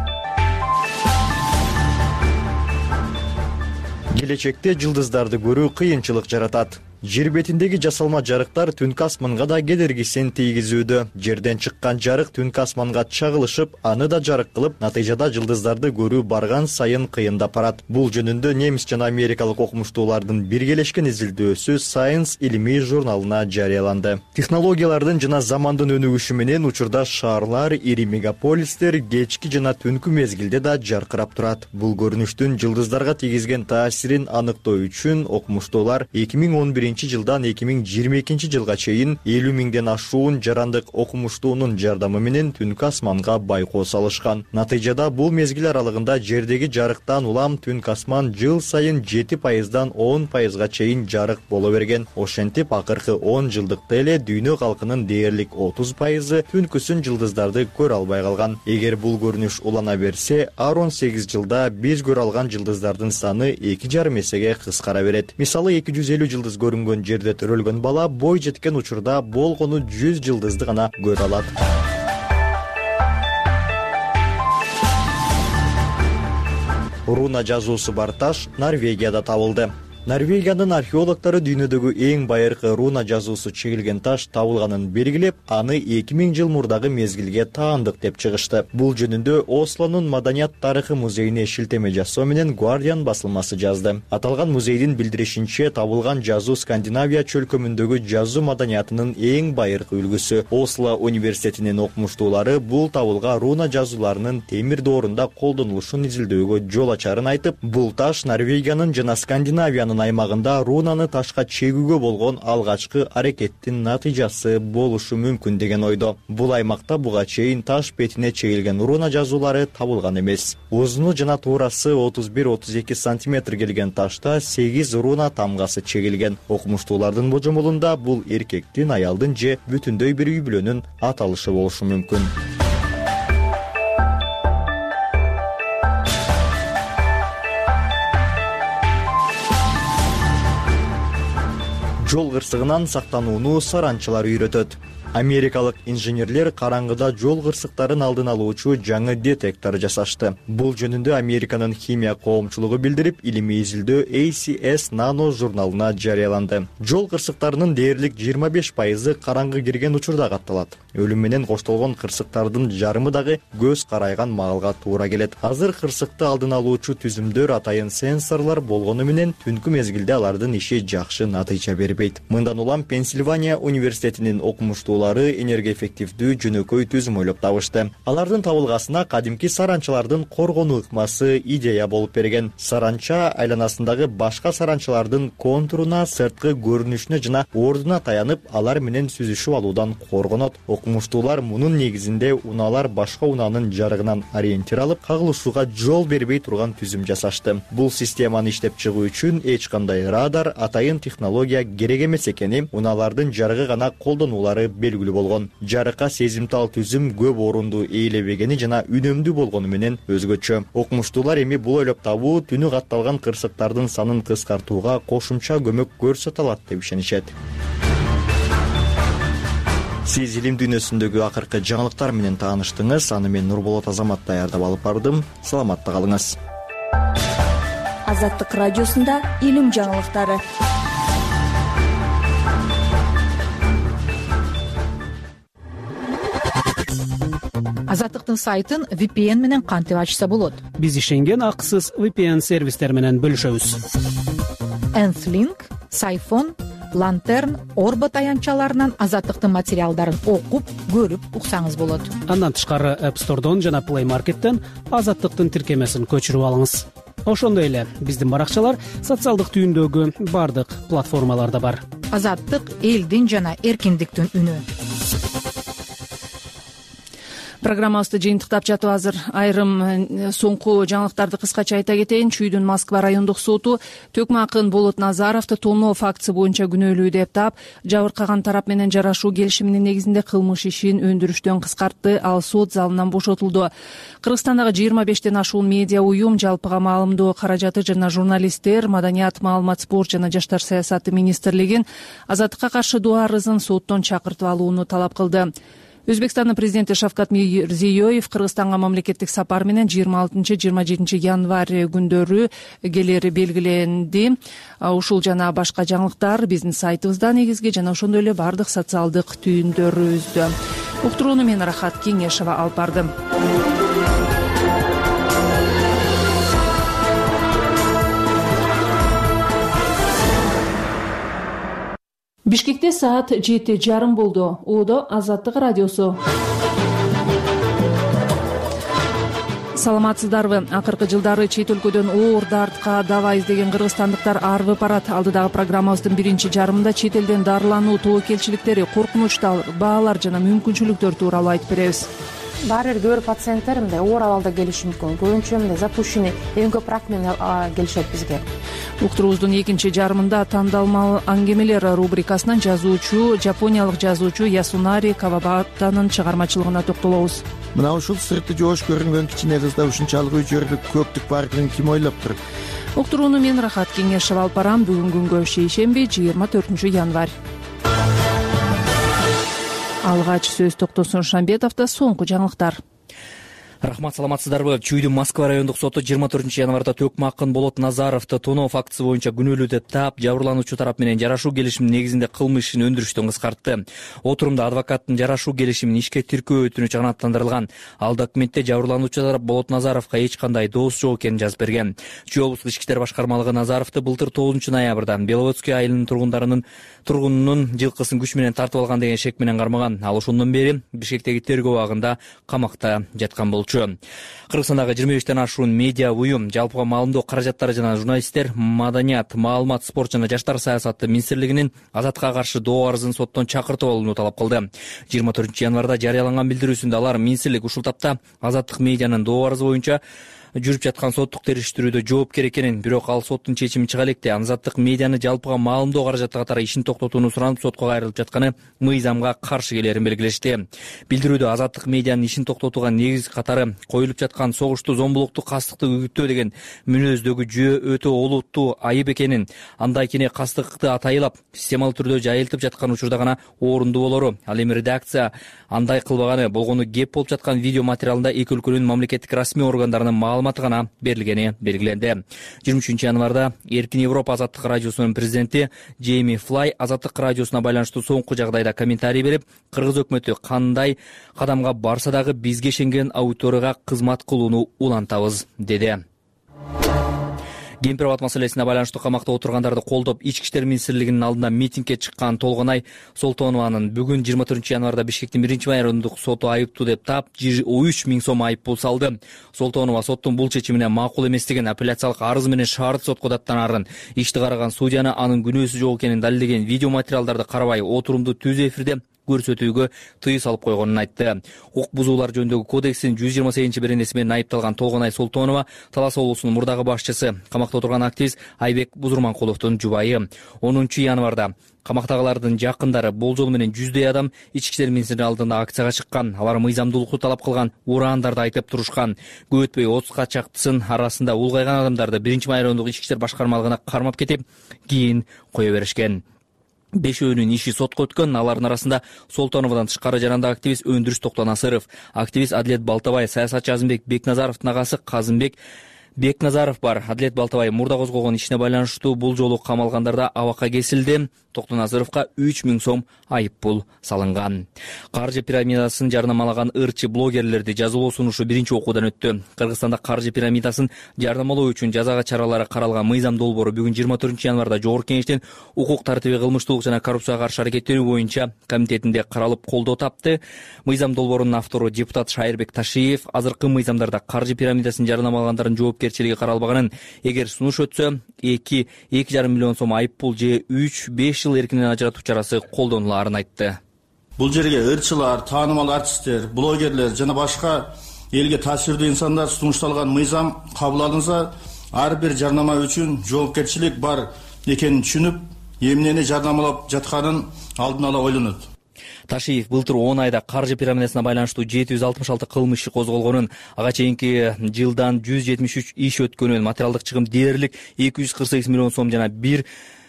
Келечекте жылдыздарды көрүү кыйынчылык жаратат. Жер бетиндеги жасалма жарыктар түнкү асманга да кедергисин тийгизүүдө. Жерден чыккан жарык түнкү асманга чагылышып, аны да жарык кылып, натыйжада жылдыздарды көрүү барган сайын кыйындап барат. Бул жөнүндө немис жана америкалык окумуштуулардын биргелешкен изилдөөсү Science илимий журналына жарыяланды. Технологиялардын жана замандын өнүгүшү менен учурда шаарлар, ири мегаполистер кечки жана түнкү мезгилде да жаркырап турат. Бул көрүнүштүн жылдыздарга тийгизген таасирин аныктоо үчүн окумуштуулар эки миң он биринчи жылдан эки миң жыйырма экинчи жылга чейин элүү миңден ашуун жарандык окумуштуунун жардамы менен түнкү асманга байкоо салышкан. Натыйжада бул мезгил аралыгында жердеги жарыктан улам түнкү асман жыл сайын жети пайыздан он пайызга чейин жарык боло берген. Ошентип акыркы он жылдыкта эле дүйнө калкынын дээрлик отуз пайызы түнкүсүн жылдыздарды көрө албай калган. Эгер бул көрүнүш улана берсе, ар он сегиз жылда биз көрө алган жылдыздардын саны эки жарым эсеге кыскара берет. Мисалы эки жүз элүү жылдыз көрүнгөн жерде төрөлгөн бала бой жеткен учурда болгону жүз жылдызды гана көрө алат. Руна жазуусу бар таш Норвегияда табылды. Норвегиянын археологдору дүйнөдөгү эң байыркы руна жазуусу чегилген таш табылганын белгилеп, аны эки миң жыл мурдагы мезгилге таандык деп чыгышты. Бул жөнүндө Ослонун Маданият тарыхы музейине шилтеме жасоо менен Guardian басылмасы жазды. Аталган музейдин билдиришинче, табылган жазуу Скандинавия чөлкөмүндөгү жазуу маданиятынын эң байыркы үлгүсү. Осло университетинин окумуштуулары бул табылга руна жазууларынын темир доорунда колдонулушун изилдөөгө жол ачарын айтып, бул таш Норвегиянын жана Скандинавиянын аймагында рунаны ташка чегүүгө болгон алгачкы аракеттин натыйжасы болушу мүмкүн деген ойдо. Бул аймакта буга чейин таш бетине чегилген руна жазуулары табылган эмес. Узуну жана туурасы отуз бир отуз эки сантиметр келген ташта сегиз руна тамгасы чегилген. Окумуштуулардын божомолунда бул эркектин, аялдын же бүтүндөй бир үй бүлөнүн аталышы болушу мүмкүн. Жол кырсыгынан сактанууну саранчылар үйрөтөт. Америкалык инженерлер караңгыда жол кырсыктарын алдын алуучу жаңы детектор жасашты. Бул жөнүндө Американын химия коомчулугу билдирип, илимий изилдөө A C S Nano журналына жарыяланды. Жол кырсыктарынын дээрлик жыйырма беш пайызы караңгы кирген учурда катталат. Өлүм менен коштолгон кырсыктардын жарымы дагы көз карайган маалга туура келет. Азыр кырсыкты алдын алуучу түзүмдөр атайын сенсорлор болгону менен түнкү мезгилде алардын иши жакшы натыйжа бербейт. Мындан улам Пенсильвания университетинин окумуштуулары энергоэффективдүү жөнөкөй түзүм ойлоп табышты. Алардын табылгасына кадимки саранчалардын коргонуу ыкмасы идея болуп берген. Саранча айланасындагы башка саранчалардын контуруна, сырткы көрүнүшүнө жана ордуна таянып, алар менен сүзүшүп алуудан коргонот. Окумуштуулар мунун негизинде унаалар башка унаанын жарыгынан ориентир алып, кагылышууга жол бербей турган түзүм жасашты. Бул системаны иштеп чыгуу үчүн эч кандай радар, атайын технология керек эмес экени унаалардын жарыгы гана колдонулары белгилүү болгон. Жарыкка сезимтал түзүм көп орунду ээлебегени жана үнөмдүү болгону менен өзгөчө. Окумуштуулар эми бул ойлоп табуу түнү катталган кырсыктардын санын кыскартууга кошумча көмөк көрсөтө алат деп ишенишет. Сиз илим дүйнөсүндөгү акыркы жаңылыктар менен тааныштыңыз. Аны мен Нурболот Азамат даярдап алып бардым. Саламатта калыңыз. Азаттык радиосунда илим жаңылыктары. Азаттыктын сайтын V P N менен кантип ачса болот? Биз ишенген акысыз V P N сервистер менен бөлүшөбүз. Nth Link, Siphon, Лантерн, Орбо таянчаларынан Азаттыктын материалдарын окуп, көрүп уксаңыз болот. Андан тышкары App Store'дон жана Play Market'тен Азаттыктын тиркемесин көчүрүп алыңыз. Ошондой эле биздин баракчалар социалдык түйүндөгү бардык платформаларда бар. Азаттык элдин жана эркиндиктин үнү. Программабызды жыйынтыктап жатып азыр айрым соңку жаңылыктарды кыскача айта кетейин. Чүйдүн Москва райондук соту Төкмө Акын Болот Назаровду тоноо фактысы боюнча күнөөлүү деп таап, жабыркаган тарап менен жарашуу келишиминин негизинде кылмыш ишин өндүрүштөн кыскартты. Ал сот залынан бошотулду. Кыргызстандагы жыйырма бештен ашуун медиа уюм жалпыга маалымдоо каражаты жана журналисттер Маданият, маалымат, спорт жана жаштар саясаты министрлигин азаттыкка каршы доо арызын соттон чакыртып алууну талап кылды. Өзбекстандын президенти Шавкат Мирзиёев Кыргызстанга мамлекеттик сапар менен жыйырма алтынчы жыйырма жетинчи январь күндөрү келери белгиленди. Ушул жана башка жаңылыктар биздин сайтыбызда негизги жана ошондой эле бардык социалдык түйүндөрүбүздө. Уктурууну мен Рахат Кеңешова алып бардым. Бишкекте саат жети жарым болду. Оодо Азаттык радиосу. Саламатсыздарбы? Акыркы жылдары чет өлкөдөн оор дартка дава издеген кыргызстандыктар арып барат. Алдыдагы программабыздын биринчи жарымында чет элден дарылануу тобокелчиликтери, коркунучтар, баалар жана мүмкүнчүлүктөр тууралуу айтып беребиз. Баары бир кээ бир пациенттер мындай оор абалда келиши мүмкүн. Көбүнчө мындай запущенный эң көп рак менен келишет бизге. Уктуруубуздун экинчи жарымында тандалмал аңгемелер рубрикасынан жазуучу, жапониялык жазуучу Ясунари Кавабатанын чыгармачылыгына токтолобуз. Мына ушул сырты жоош көрүнгөн кичине кызда ушунчалык үй жөрдүк көптүк бардыгын ким ойлоптур? Уктурууну мен Рахат Кеңешова алып барам. Бүгүн күнгө шейшемби жыйырма төртүнчү январь. Алгач сөз Токтосун Шамбетовдо соңку жаңылыктар. Рахмат, саламатсыздарбы? Чүйдүн Москва райондук соту жыйырма төртүнчү январда Төкмө Акын Болот Назаровду тоноо фактысы боюнча күнөөлүү деп таап, жабырлануучу тарап менен жарашуу келишиминин негизинде кылмыш ишин өндүрүштөн кыскартты. Отурумда адвокаттын жарашуу келишимин ишке тиркөө өтүнүчү канааттандырылган. Ал документте жабырлануучу тарап Болот Назаровго эч кандай доосу жок экенин жазып берген. Чүй облустук ички иштер башкармалыгы Назаровду былтыр тогузунчу ноябрда Беловодский айылынын тургундарынын тургунунун жылкысын күч менен тартып алган деген шек менен кармаган. Ал ошондон бери Бишкектеги тергөө абагында камакта жаткан болчу. Кыргызстандагы жыйырма бештен ашуун медиа уюм, жалпыга маалымдоо каражаттары жана журналисттер Маданият, маалымат, спорт жана жаштар саясаты министрлигинин Азаттыкка каршы доо арызын соттон чакыртып алууну талап кылды. жыйырма төртүнчү январда жарыяланган билдирүүсүндө алар министрлик ушул тапта Азаттык медианын доо арызы боюнча жүрүп жаткан соттук териштирүүдө жоопкер экенин, бирок ал соттун чечимин чыга электе Азаттык медианы жалпыга маалымдоо каражаты катары ишин токтотууну суранып сотко кайрылып жатканы мыйзамга каршы келерин белгилешти. Билдирүүдө Азаттык медианын ишин токтотууга негиз катары коюлуп жаткан согушту, зомбулукту, кастыкты үгүттөө деген мүнөздөгү жүйө өтө олуттуу айып экенин, андай кене кастыкты атайылап системалуу түрдө жайылтып жаткан учурда гана орунду болору, ал эми редакция андай кылбаганы болгону кеп болуп жаткан видео материалында эки өлкөнүн мамлекеттик расмий органдарынын маалыматы гана берилгени белгиленди. жыйырма үчүнчү январда Эркин Европа Азаттык радиосунун президенти Джейми Флай Азаттык радиосуна байланыштуу соңку жагдайда комментарий берип, кыргыз өкмөтү кандай кадамга барса дагы бизге ишенген аудиторияга кызмат кылууну улантабыз деди. Кемпир абад маселесине байланыштуу камакта отургандарды колдоп, ички иштер министрлигинин алдына митингге чыккан Толгонай Солтонованын бүгүн жыйырма төртүнчү январда Бишкектин биринчи райондук соту айыптуу деп таап, үч миң сом айып пул салды. Солтонова соттун бул чечимине макул эместигин, апелляциялык арыз менен шаардык сотко даттанаарын, ишти караган судьяны анын күнөөсү жок экенин далилдеген видео материалдарды карабай, отурумду түз эфирде көрсөтүүгө тыюу салып койгонун айтты. Укук бузуулар жөнүндөгү кодекстин жүз жыйырма сегизинчи беренеси менен айыпталган Толгонай Солтонова Талас облусунун мурдагы башчысы, камакта отурган активист Айбек Бузурманкуловдун жубайы. онунчу январда камактагылардын жакындары болжол менен жүздөй адам ички иштер министринин алдында акцияга чыккан. Алар мыйзамдуулукту талап кылган ураандарды айтып турушкан. Көп өтпөй отузга чактысын арасында улгайган адамдарды биринчи райондук ички иштер башкармалыгына кармап кетип, кийин кое беришкен. Бешөөнүн иши сотко өткөн. Алардын арасында Солтоновдон тышкары жаранда активист Өндүрүш Токтонасыров, активист Адилет Балтабай, саясатчы Азымбек Бекназаровдун агасы Казымбек Бекназаров бар. Адилет Балтабай мурда козгогон ишине байланыштуу бул жолу камалгандарда абакка кесилди. Токтоназаровго үч миң сом айып пул салынган. Каржы пирамидасын жарнамалаган ырчы блогерлерди жазалоо сунушу биринчи окуудан өттү. Кыргызстанда каржы пирамидасын жарнамалоо үчүн жазага чаралары каралган мыйзам долбоору бүгүн жыйырма төртүнчү январда Жогорку Кеңештин укук тартиби, кылмыштуулук жана коррупцияга каршы аракеттенүү боюнча комитетинде каралып колдоо тапты. Мыйзам долбоорунун автору депутат Шайырбек Ташиев азыркы мыйзамдарда каржы пирамидасын жарнамалагандардын жоопкерчилиги каралбаганын, эгер сунуш өтсө эки эки жарым миллион сом айып пул же үч беш жыл эркинен ажыратуу чарасы колдонулаарын айтты. Бул жерге ырчылар, таанымал артисттер, блогерлер жана башка элге таасирдүү инсандар сунушталган мыйзам кабыл алынса, ар бир жарнама үчүн жоопкерчилик бар экенин түшүнүп, эмнени жарнамалап жатканын алдын ала ойлонот. Ташиев былтыр он айда каржы пирамидасына байланыштуу жети жүз алтымыш алты кылмыш иши козголгонун, ага чейинки жылдан жүз жетимиш үч иш өткөнүн, материалдык чыгым дээрлик эки жүз кырк сегиз миллион сом жана бир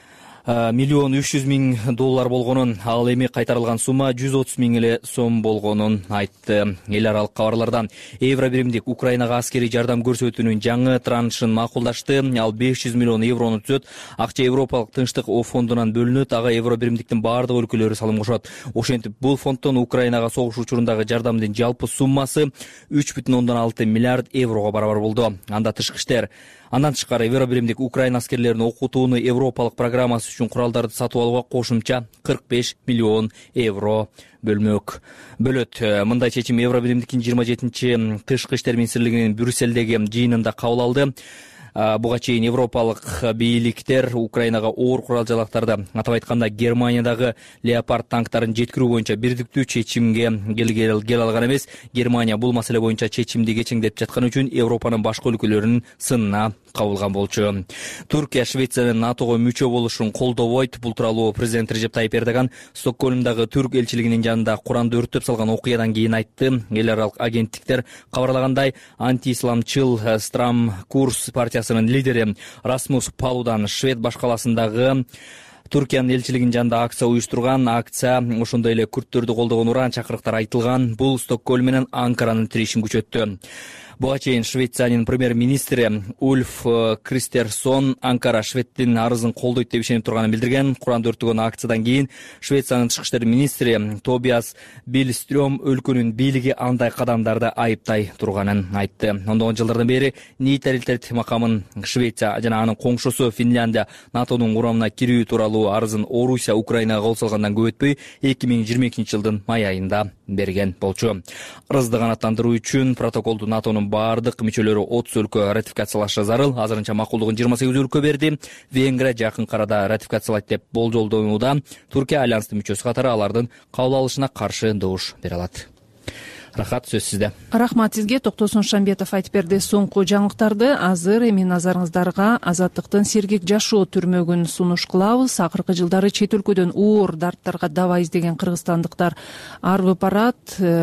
миллион үч жүз миң доллар болгонун, ал эми кайтарылган сумма жүз отуз миң эле сом болгонун айтты. Эл аралык кабарлардан евро биримдик Украинага аскерий жардам көрсөтүүнүн жаңы траншын макулдашты. Ал беш жүз миллион еврону түзөт. Акча Европалык тынчтык фондунан бөлүнөт. Ага евро биримдиктин баардык өлкөлөрү салым кошот. Ошентип бул фонддон Украинага согуш учурундагы жардамдын жалпы суммасы үч бүтүн ондон алты миллиард еврого барабар болду. Анда тышкы иштер Андан тышкары евро биримдик Украина аскерлерин окутууну Европалык программасы үчүн куралдарды сатып алууга кошумча кырк беш миллион евро бөлмөк. Бөлөт. Мындай чечим евро биримдиктин жыйырма жетинчи тышкы иштер министрлигинин Брюссельдеги жыйынында кабыл алды. Буга чейин европалык бийликтер Украинага оор курал-жалактарды, атап айтканда Германиядагы Леопард танктарын жеткирүү боюнча бирдиктүү чечимге кел алган эмес. Германия бул маселе боюнча чечимди кечеңдеп жаткан үчүн Европанын башка өлкөлөрүнүн сынына кабылган болчу. Түркия Швециянын НАТОго мүчө болушун колдобойт. Бул тууралуу президент Режеп Тайип Эрдоган Стокгольмдагы түрк элчилигинин жанында Куранды өрттөп салган окуядан кийин айтты. Эл аралык агенттиктер кабарлагандай, антиисламчыл Страм Курс партиясынын лидери Расмус Палудан Швед башкаласындагы Түркиянын элчилигинин жанында акция уюштурган. Акция ошондой эле күрттөрдү колдогон уран чакырыктар айтылган. Бул Стокгольм менен Анкаранын тирешин күчөттү. Буга чейин Швециянын премьер-министри Ульф Кристерсон Анкара Шведтин арызын колдойт деп ишенип турганын билдирген. Куранды өрттөгөн акциядан кийин Швециянын тышкы иштер министри Тобиас Биллстрём өлкөнүн бийлиги андай кадамдарды айыптай турганын айтты. Ондогон жылдардан бери нейтралитет макамын Швеция жана анын коңшусу Финляндия НАТОнун курамына кирүү тууралуу арызын Орусия Украинага кол салгандан көп өтпөй эки миң жыйырма экинчи жылдын май айында берген болчу. Арызды канааттандыруу үчүн протоколду НАТОнун баардык мүчөлөрү отуз өлкө ратификациялашы зарыл. Азырынча макулдугун жыйырма сегиз өлкө берди. Венгрия жакын арада ратификациялайт деп болжолдонууда. Түркия альянстын мүчөсү катары алардын кабыл алышына каршы добуш бере алат. Рахат, сөз сизде. Рахмат сизге. Токтосун Шамбетов айтып берди соңку жаңылыктарды. Азыр эми назарыңыздарга Азаттыктын сергек жашоо түрмөгүн сунуш кылабыз. Акыркы жылдары чет өлкөдөн оор дарттарга дава издеген кыргызстандыктар арбы парат,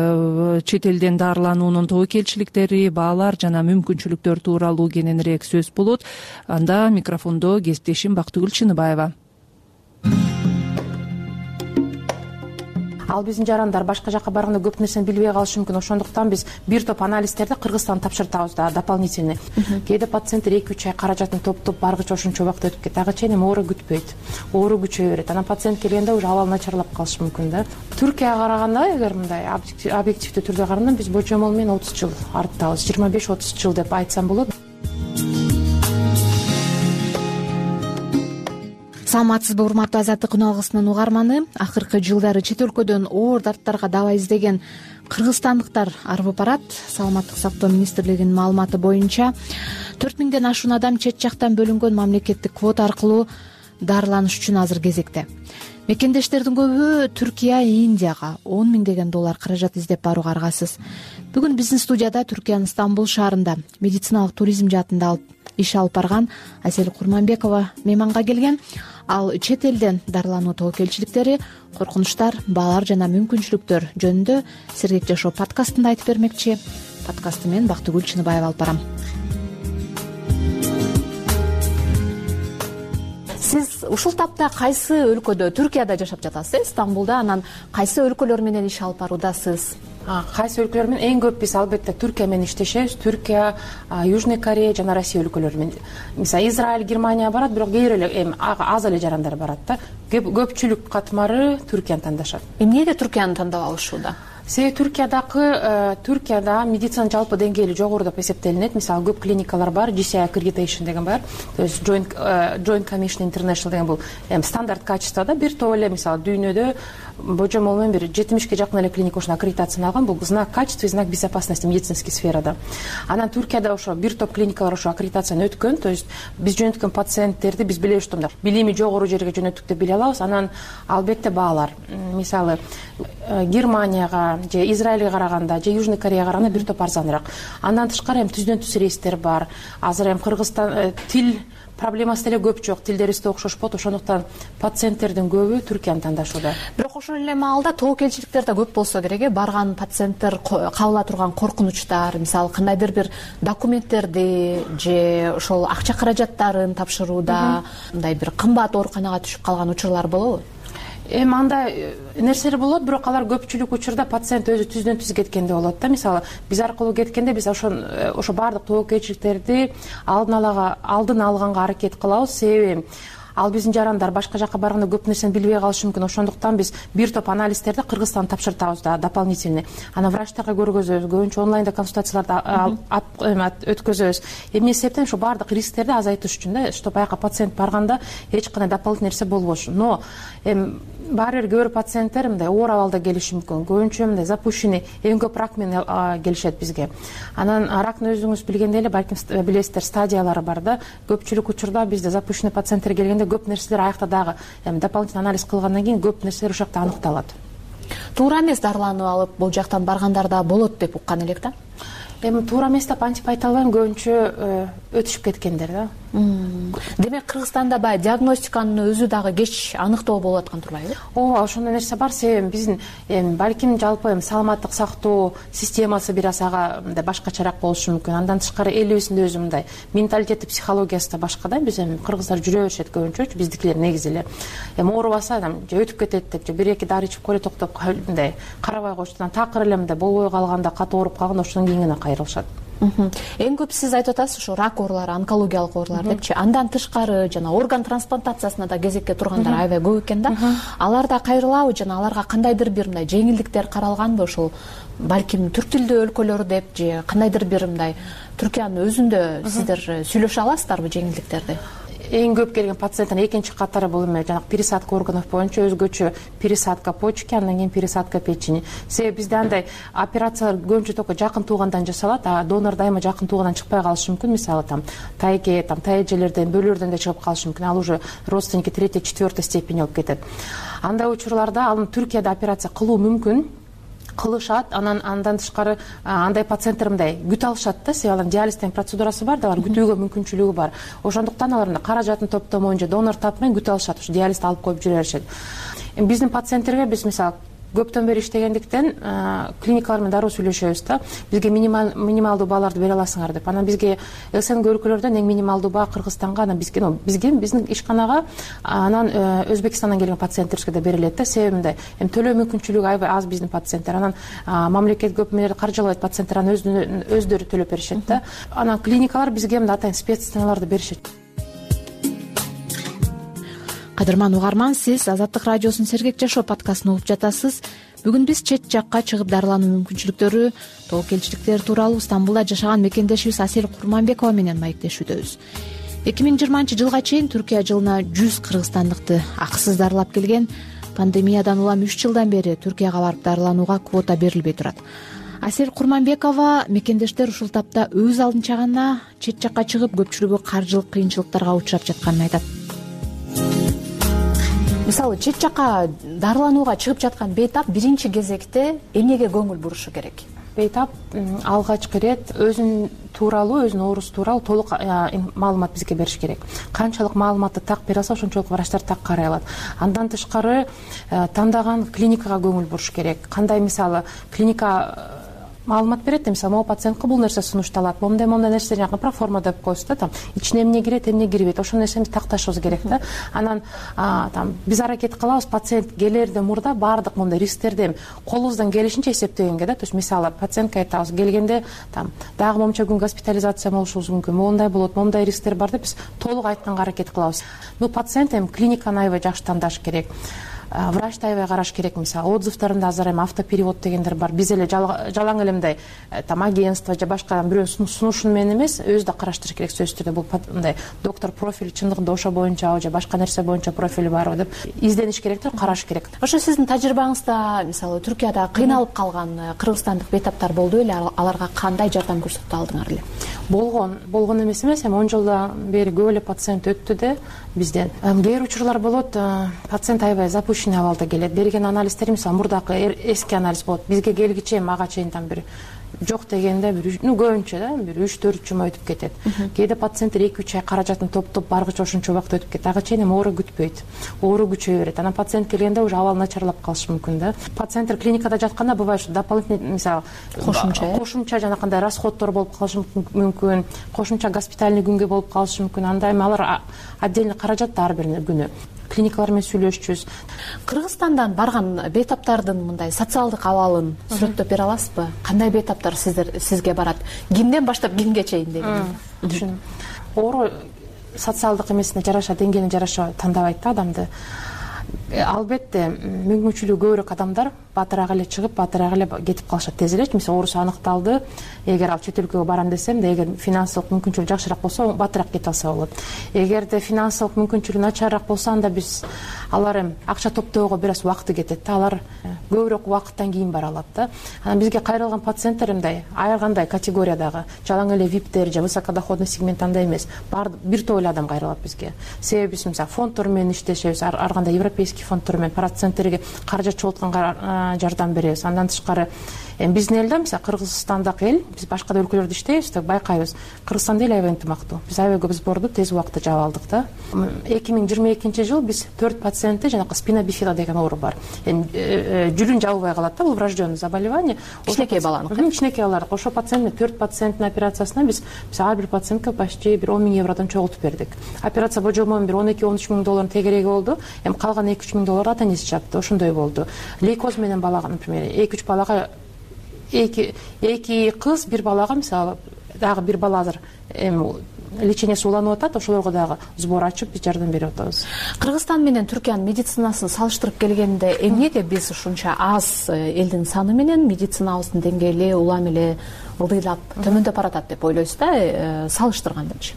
чет элден дарылануунун тобокелчиликтери, баалар жана мүмкүнчүлүктөр тууралуу кененирээк сөз болот. Анда микрофондо кесиптешим Бактыгүл Чыныбаева. Ал биздин жарандар башка жака барганда көп нерсени билбей калышы мүмкүн. Ошондуктан биз бир топ анализдерди Кыргызстанга тапшыртабыз да, дополнительный. Кээде пациенттер эки үч ай каражатын топтоп баргыча ошончо убакыт өтүп кетет. Ага чейин эми оору күтпөйт. Оору күчөй берет. Анан пациент келгенде уже абал начарлап калышы мүмкүн да. Түркияга караганда, эгер мындай объективдүү түрдө караганда биз божомол менен отуз жыл артабыз. жыйырма беш отуз жыл деп айтсам болот. Саламатсызбы, урматтуу Азаттык күн алгысынын угарманы. Акыркы жылдары чет өлкөдөн оор дарттарга дава издеген кыргызстандыктар арбы парат. Саламаттык сактоо министрлигинин маалыматы боюнча төрт миңден ашуун адам чет жактан бөлүнгөн мамлекеттик квота аркылуу дарыланыш үчүн азыр кезекте. Мекендештердин көбү Түркия, Индияга он миңдеген доллар каражат издеп барууга аргасыз. Бүгүн биздин студияда Түркиянын Стамбул шаарында медициналык туризм жаатында алып иш алып барган Асель Курманбекова мейманга келген. Ал чет элден дарылануу тобокелчиликтери, коркунучтар, баалар жана мүмкүнчүлүктөр жөнүндө сергек жашоо подкастында айтып бермекчи. Подкастты мен Бактыгүл Чыныбаева алып барам. Сиз ушул тапта кайсы өлкөдө? Түркияда жашап жатасыз, Стамбулда, анан кайсы өлкөлөр менен иш алып баруудасыз? кайсы өлкөлөр менен? Эң көп биз албетте Түркия менен иштешебиз. Түркия, Южный Корея жана Россия өлкөлөрү менен. Мисалы Израиль, Германия барат, бирок кээ бир эле эми аз эле жарандар барат да. Көпчүлүк катмары Түркияны тандашат. Эмнеге Түркияны тандап алышууда? Себеби Түркиядагы Түркияда медицина жалпы деңгээли жогору деп эсептелинет. Мисалы көп клиникалар бар, джи си ай Accreditation деген бар. То есть Joint Joint Commission International деген бул эми стандарт качествода бир топ эле мисалы дүйнөдө божомол менен бир жетимишке жакын эле клиника ошону аккредитацияны алган. Бул знак качества и знак безопасности медицинский сферада. Анан Түркияда ошо бир топ клиникалар ошо аккредитацияны өткөн. То есть биз жөнөткөн пациенттерди биз билебиз да билими жогору жерге жөнөттүк деп биле алабыз. Анан албетте баалар. Мисалы Германияга же Израилге караганда, же Южный Кореяга караганда бир топ арзаныраак. Андан тышкары эми түздөн түз рейстер бар. Азыр эми Кыргызстан тил проблемасы деле көп жок, тилдерибиз да окшошпойт, ошондуктан пациенттердин көбү Түркияны тандашууда. Бирок ошол эле маалда тобокелчиликтер да көп болсо керек э, барган пациенттер кабыла турган коркунучтар, мисалы кандайдыр бир документтерди же ошол акча каражаттарын тапшырууда мындай бир кымбат ооруканага түшүп калган учурлар болобу? Эми андай нерселер болот, бирок алар көпчүлүк учурда пациент өзү түздөн түз кеткенде болот да. Мисалы биз аркылуу кеткенде биз ошо ошо баардык тобокелчиликтерди алдын алага алдын алганга аракет кылабыз. Себеби ал биздин жарандар башка жака барганда көп нерсени билбей калышы мүмкүн. Ошондуктан биз бир топ анализдерди Кыргызстанга тапшыртабыз да дополнительный. Анан врачтарга көргөзөбүз, көбүнчө онлайнда консультацияларды өткөзөбүз. Эмне себептен ошо баардык рисктерди азайтыш үчүн да, чтобы аяка пациент барганда эч кандай дополнительный нерсе болбошу. Но эми баары бир кээ бир пациенттер мындай оор абалда келиши мүмкүн. Көбүнчө мындай запущенный эң көп рак менен келишет бизге. Анан рактын өзүңүз билгендей эле, балким билесиздер, стадиялары бар да. Көпчүлүк учурда бизде запущенный пациенттер келгенде көп нерселер аякта дагы эми дополнительный анализ кылгандан кийин көп нерселер ошол жакта аныкталат. Туура эмес дарыланып алып, бул жактан баргандарда болот деп уккан элек да. Эми туура эмес деп антип айта албайм, көбүнчө өтүшүп кеткендер да. Демек Кыргызстанда баягы диагностиканын өзү дагы кеч аныктоо болуп аткан турбайбы? Ооба, ошондой нерсе бар. Себеби биздин эми балким жалпы эми саламаттык сактоо системасы бир аз ага мындай башкачараак болушу мүмкүн. Андан тышкары элибиздин өзү мындай менталитети, психологиясы да башка да. Биз эми кыргыздар жүрө беришет көбүнчө, биздикилер негизи эле. Эми оорубаса адам же өтүп кетет деп, же бир эки дары ичип койду токтоп мындай карабай коюштан такыр эле мындай болбой калганда, катуу ооруп калганда ошондон кийин гана кайрылышат. Эң көп сиз айтып атасыз ошо рак оорулары, онкологиялык оорулар депчи. Андан тышкары жана орган трансплантациясына да кезекке тургандар аябай көп экен да. Аларда кайрылабы жана аларга кандайдыр бир мындай жеңилдиктер каралганбы? Ошол балким түрк тилдүү өлкөлөр деп же кандайдыр бир мындай Түркиянын өзүндө сиздер сүйлөшө аласыздарбы жеңилдиктерди? Эң көп келген пациенттин экинчи катары бул эме жанагы пересадка органов боюнча өзгөчө пересадка почки, андан кийин пересадка печени. Себеби бизде андай операциялар көбүнчө только жакын туугандан жасалат, а донор дайыма жакын туугандан чыкпай калышы мүмкүн. Мисалы там тайке, там тайэжелерден, бөлөрдөн да чыгып калышы мүмкүн. Ал уже родственники третьей, четвертой степени болуп кетет. Андай учурларда ал Түркияда операция кылуу мүмкүн. Кылышат, анан андан тышкары андай пациенттер мындай күтө алышат да, себеби алардын диализ деген процедурасы бар да, алар күтүүгө мүмкүнчүлүгү бар. Ошондуктан алар каражатын топтомой же донор тапмай күтө алышат, ушу диализди алып коюп жүрө беришет. Биздин пациенттерге биз мисалы көптөн бери иштегендиктен клиникалар менен дароо сүйлөшөбүз да. Бизге минимал минималдуу бааларды бере аласыңар деп. Анан бизге СНГ өлкөлөрдөн эң минималдуу баа Кыргызстанга, анан бизге бизге биздин ишканага, анан Өзбекстандан келген пациенттерибизге да берилет да. Себеби мындай эми төлөө мүмкүнчүлүгү аябай аз биздин пациенттер. Анан мамлекет көп эмелерди каржылабайт, пациенттер анан өздөрү төлөп беришет да. Анан клиникалар бизге мындай атайын спецценаларды беришет. Кадырман угарман, сиз Азаттык радиосунун Сергек жашоо подкастын угуп жатасыз. Бүгүн биз чет жакка чыгып дарылануу мүмкүнчүлүктөрү, тобокелчиликтер тууралуу Стамбулда жашаган мекендешибиз Асель Курманбекова менен маектешүүдөбүз. эки миң жыйырманчы жылга чейин Түркия жылына жүз кыргызстандыкты акысыз дарылап келген. Пандемиядан улам үч жылдан бери Түркияга барып дарыланууга квота берилбей турат. Асель Курманбекова мекендештер ушул тапта өз алдынча гана чет жакка чыгып, көпчүлүгү каржылык кыйынчылыктарга учурап жатканын айтат. Мисалы, чет жакка дарыланууга чыгып жаткан бейтап биринчи кезекте эмнеге көңүл бурушу керек? Бейтап алгачкы ирет өзүнүн тууралуу, өзүнүн оорусу тууралуу толук маалымат бизге бериш керек. Канчалык маалыматты так бере алса, ошончолук врачтар так карай алат. Андан тышкары тандаган клиникага көңүл буруш керек. Кандай мисалы клиника маалымат берет да, мисалы могу пациентке бул нерсе сунушталат, момундай момундай нерсе жанагы проформа деп коесуз да, там ичине эмне кирет, эмне кирбейт, ошол нерсени такташыбыз керек да. Анан там биз аракет кылабыз пациент келерден мурда баардык мындай рисктерди колубуздан келишинче эсептегенге да. То есть мисалы пациентке айтабыз, келгенде там дагы момунча күн госпитализация болушубуз мүмкүн, моундай болот, моундай рисктер бар деп биз толук айтканга аракет кылабыз. Ну пациент эми клиниканы аябай жакшы тандаш керек, врачты аябай караш керек. Мисалы отзывдарында азыр эми автоперевод дегендер бар. Биз эле жалаң эле мындай там агентство же башка бирөөнүн сунушун менен эмес, өзү да караштырыш керек сөзсүз түрдө. Бул мындай доктор профили чындыгында ошо боюнча же башка нерсе боюнча профили барбы деп издениш керек да, караш керек. Ошо сиздин тажрыйбаңызда мисалы Түркияда кыйналып калган кыргызстандык бейтаптар болду эле, аларга кандай жардам көрсөтүп алдыңар эле? Болгон, болгон эмес эмес, эми он жылдан бери көп эле пациент өттү да бизден. Кээ бир учурлар болот, пациент аябай запущенный абалда келет. Берген анализдер мисалы мурдакы эски анализ болот. Бизге келгиче мага чейин там бир жок дегенде бир ну көбүнчө да бир үч төрт жума өтүп кетет. Кээде пациенттер эки үч ай каражатын топтоп баргыча ошончо убакыт өтүп кетет. Ага чейин эми оору күтпөйт, оору күчөй берет. Анан пациент келгенде уже абал начарлап калышы мүмкүн да. Пациенттер клиникада жатканда бывает, что дополнительный мисалы кошумча кошумча жанакындай расходдор болуп калышы мүмкүн, кошумча госпитальный күнгө болуп калышы мүмкүн. Андай эми алар отдельно каражат ар бир күнү. Клиникалар менен сүйлөшчүбүз. Кыргызстандан барган бейтаптардын мындай социалдык абалын сүрөттөп бере аласызбы? Кандай бейтаптар сиздер сизге барат? Кимден баштап кимге чейин деген? Түшүн. Оору социалдык эмесине жараша, деңгээлине жараша тандабайт да адамды. Албетте мүмкүнчүлүгү көбүрөөк адамдар батыраак эле чыгып, батыраак эле кетип калышат тез эле. Мисалы оорусу аныкталды, эгер ал чет өлкөгө барам десем да, эгер финансылык мүмкүнчүлүгү жакшыраак болсо, батыраак кете алса болот. Эгерде финансылык мүмкүнчүлүгү начарыраак болсо, анда биз алар эми акча топтоого бир аз убакыты кетет да, алар көбүрөөк убакыттан кийин бара алат да. Анан бизге кайрылган пациенттер мындай ар кандай категориядагы, жалаң эле виптер же высокодоходный сегмент андай эмес, бир топ эле адам кайрылат бизге. Себеби биз мисалы фонддор менен иштешебиз, ар кандай европейский фонддор менен пациенттерге каражат чогултканга жардам беребиз. Андан тышкары эми биздин элде мисалы Кыргызстандагы эл, биз башка да өлкөлөрдө иштейбиз да, байкайбыз. Кыргызстанда эл аябай ынтымактуу. Биз аябай көп сборду тез убакытта жаап алдык да. эки миң жыйырма экинчи жыл биз төрт пациентте жанакы спина бифида деген оору бар. Эми жүлүн жабылбай калат да, бул врожденный заболевание. Кичинекей баланыкы. Кичинекей балалар. Ошо пациент төрт пациенттин операциясына биз ар бир пациентке почти бир он миң евродон чогултуп бердик. Операция божомон бир он эки он үч миң доллардын тегереги болду. Эми калган эки үч миң долларды ата энеси жапты. Ошондой болду. Лейкоз менен балага, например, эки үч балага эки эки кыз, бир балага мисалы дагы бир бала азыр эми лечениясы уланып атат, ошолорго дагы сбор ачып биз жардам берип атабыз. Кыргызстан менен Түркиянын медицинасын салыштырып келгенде эмнеге биз ушунча аз элдин саны менен медицинабыздын деңгээли улам эле ылдыйлап төмөндөп баратат деп ойлойсуз да, салыштыргандачы?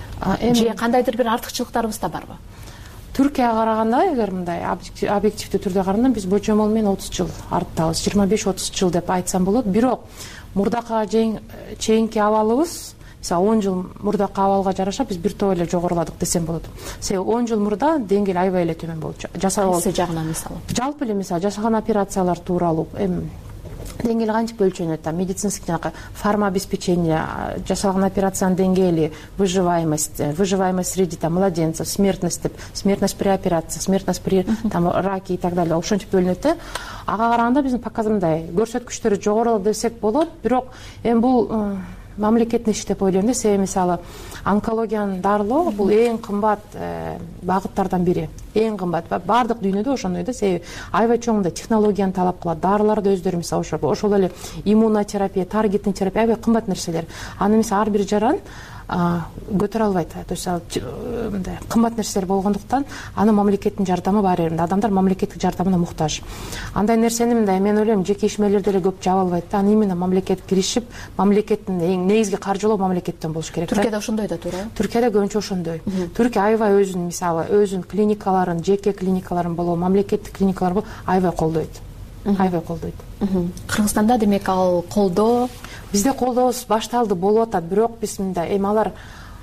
Же кандайдыр бир артыкчылыктарыбыз да барбы? Түркияга караганда, эгер мындай объективдүү түрдө караганда, биз божомол менен отуз жыл арттабыз, жыйырма беш отуз жыл деп айтсам болот. Бирок мурдакыга чейинки абалыбыз, мисалы он жыл мурдакы абалга жараша биз бир топ эле жогоруладык десем болот. Себеби он жыл мурда деңгээл аябай эле төмөн болчу. Жасалган жагынан мисалы. Жалпы эле мисалы жасалган операциялар тууралуу эми деңгээли кантип өлчөнөт? Медицинский жанагы фармообеспечение, жасалган операциянын деңгээли, выживаемость, выживаемость среди там младенцев, смертность деп, смертность при операции, смертность при там раке и так далее. Ошентип бөлүнөт да. Ага караганда биздин показымдай көрсөткүчтөрү жогору десек болот, бирок эми бул мамлекеттин иши деп ойлойм да. Себеби мисалы онкологияны дарылоо бул эң кымбат багыттардан бири. Эң кымбат. Бардык дүйнөдө ошондой да. Себеби аябай чоң технологияны талап кылат. Дарыларды өздөрү мисалы ошо ошол эле иммунотерапия, таргеттин терапия аябай кымбат нерселер. Аны мисалы ар бир жаран көтөрө албайт. То есть мындай кымбат нерселер болгондуктан аны мамлекеттин жардамы бар жеринде. Адамдар мамлекеттик жардамына муктаж. Андай нерсени мындай мен ойлойм жеке ишмерлер деле көп жаба албайт да. Аны именно мамлекет киришип, мамлекеттин эң негизги каржылоо мамлекеттен болуш керек. Түркияда ошондой да туура. Түркияда көбүнчө ошондой. Түркия аябай өзүнүн мисалы өзүнүн клиникаларын, жеке клиникаларын болобу, мамлекеттик клиникалар болобу аябай колдойт. Аябай колдойт. Кыргызстанда демек ал колдоо, бизде колдообуз башталды, болуп атат. Бирок биз мындай эми алар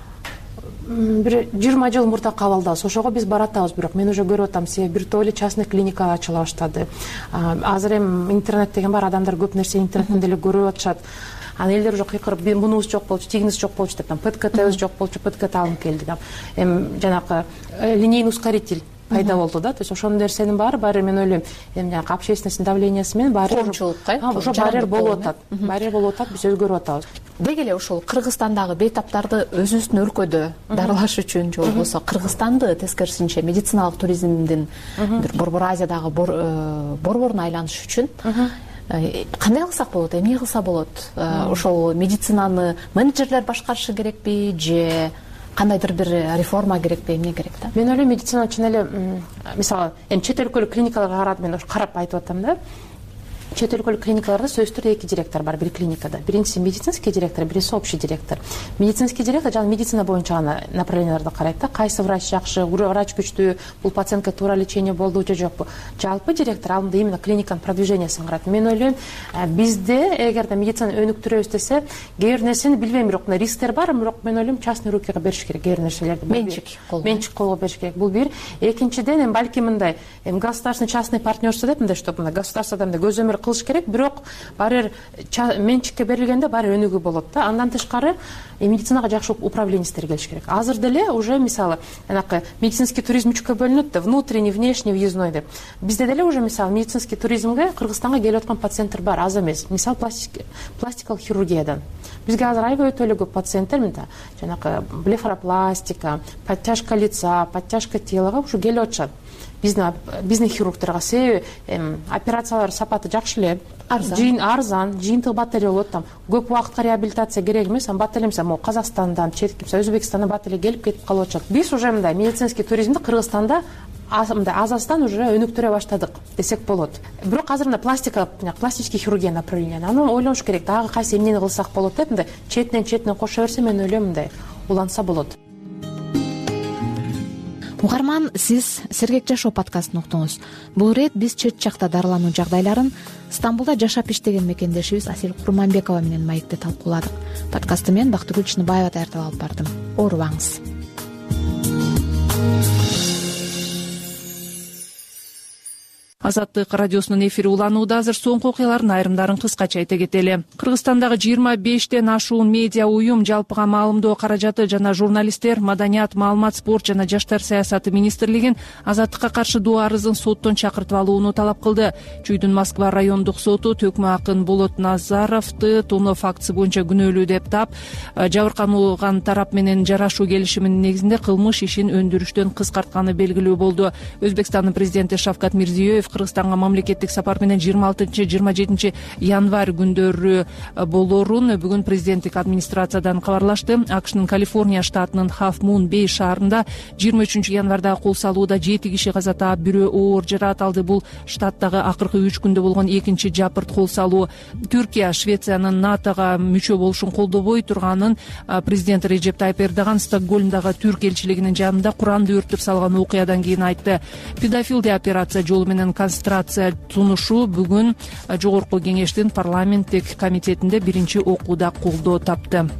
бир жыйырма жыл мурдакы абалдабыз. Ошого биз баратабыз, бирок мен уже көрүп атам, себеби бир топ эле частный клиникалар ачыла баштады. Азыр эми интернет деген бар, адамдар көп нерсе интернеттен деле көрүп атышат. Аны элдер уже кыйкырып, мунубуз жок болчу, тигиниз жок болчу деп, там ПТКТбиз жок болчу, ПТКТ алынып келди. Эми жанакы линейный ускоритель пайда болду да. То есть ошол нерсенин баары баары мен ойлойм эми жанагы общественность давлениясы менен баары коомчулукка уже баары болуп атат, баары болуп атат, биз өзгөрүп атабыз. Деги эле ушул Кыргызстандагы бейтаптарды өзүбүздүн өлкөдө дарылаш үчүн же болбосо Кыргызстанды тескерисинче медициналык туризмдин бир Борбор Азиядагы борборуна айланыш үчүн кандай кылсак болот, эмне кылса болот? Ошол медицинаны менеджерлер башкарышы керекпи же кандайдыр бир реформа керекпи, эмне керек да? Мен ойлойм медицина чын эле мисалы эми чет өлкөлүк клиникаларга карап мен карап айтып атам да. Чет өлкөлүк клиникаларда сөзсүз түрдө эки директор бар бир клиникада. Биринчиси медицинский директор, биринчиси общий директор. Медицинский директор жана медицина боюнча гана направленияларды карайт да. Кайсы врач жакшы, врач күчтүү, бул пациентке туура лечение болду же жокпу. Жалпы директор ал именно клиниканын продвижениясын карайт. Мен ойлойм, бизде эгерде медицинаны өнүктүрөбүз десе, кээ бир нерсени билбейм, бирок рисктер бар, бирок мен ойлойм частный рукага бериш керек кээ бир нерселерди. Менчик колго. Менчик колго бериш керек. Бул бир. Экинчиден эми балки мындай, эми государственный частный партнерство деп мындай, чтоб мына государстводан да көзөмөл кылыш керек, бирок баары бир менчикке берилгенде баары өнүгүү болот да. Андан тышкары медицинага жакшы управленецтер келиш керек. Азыр деле уже мисалы анакы медицинский туризм үчкө бөлүнөт да, внутренний, внешний, въездной деп. Бизде деле уже мисалы медицинский туризмге Кыргызстанга келип аткан пациенттер бар, аз эмес. Мисалы пластикалык хирургиядан. Бизге азыр аябай өтө эле көп пациенттер мында жанакы блефаропластика, подтяжка лица, подтяжка телога ушу келип атышат. Биздин биздин хирургдарга себеби операциялар сапаты жакшы эле, арзан, арзан, жыйынтыгы бат эле болот там. Көп убакытка реабилитация керек эмес, бат эле мисалы могу Казакстандан, четке Өзбекстандан бат эле келип кетип калып атышат. Биз уже мындай медицинский туризмди Кыргызстанда мындай аз-аздан уже өнүктүрө баштадык десек болот. Бирок азыр мына пластика, пластический хирургия направление, аны ойлонуш керек. Дагы кайсы эмнени кылсак болот деп мындай четинен четине кошо берсе, мен ойлойм мындай уланса болот. Угарман, сиз Сергек жашоо подкастын уктуңуз. Бул ирет биз чет жакта дарылануу жагдайларын Стамбулда жашап иштеген мекендешибиз Асел Курманбекова менен маекте талкууладык. Подкастты мен Бактыгүл Чыныбаева даярдап алып бардым. Оорубаңыз. Азаттык радиосунун эфири уланууда. Азыр соңку окуялардын айрымдарын кыскача айта кетели. Кыргызстандагы жыйырма бештен ашуун медиа уюм жалпыга маалымдоо каражаты жана журналисттер Маданият, маалымат, спорт жана жаштар саясаты министрлигин азаттыкка каршы доо арызын соттон чакыртып алууну талап кылды. Чүйдүн Москва райондук соту Төкмө акын Болот Назаровду тоноо фактысы боюнча күнөөлүү деп таап, жабырканууган тарап менен жарашуу келишиминин негизинде кылмыш ишин өндүрүштөн кыскартканы белгилүү болду. Өзбекстандын президенти Шавкат Мирзиёев Кыргызстанга мамлекеттик сапар менен жыйырма алтынчы жыйырма жетинчи январь күндөрү болорун бүгүн президенттик администрациядан кабарлашты. АКШнын Калифорния штатынын Half Moon Bay шаарында жыйырма үчүнчү январда кол салууда жети киши каза таап, бирөө оор жаракат алды. Бул штаттагы акыркы үч күндө болгон экинчи жапырт кол салуу. Түркия Швециянын НАТОга мүчө болушун колдобой турганын президент Режеп Тайып Эрдоган Стокгольмдагы түрк элчилигинин жанында Куранды өртөп салган окуядан кийин айтты. Педофилдия операция жолу менен концентрация сунушу бүгүн жогорку кеңештин парламенттик комитетинде биринчи окууда колдоо тапты.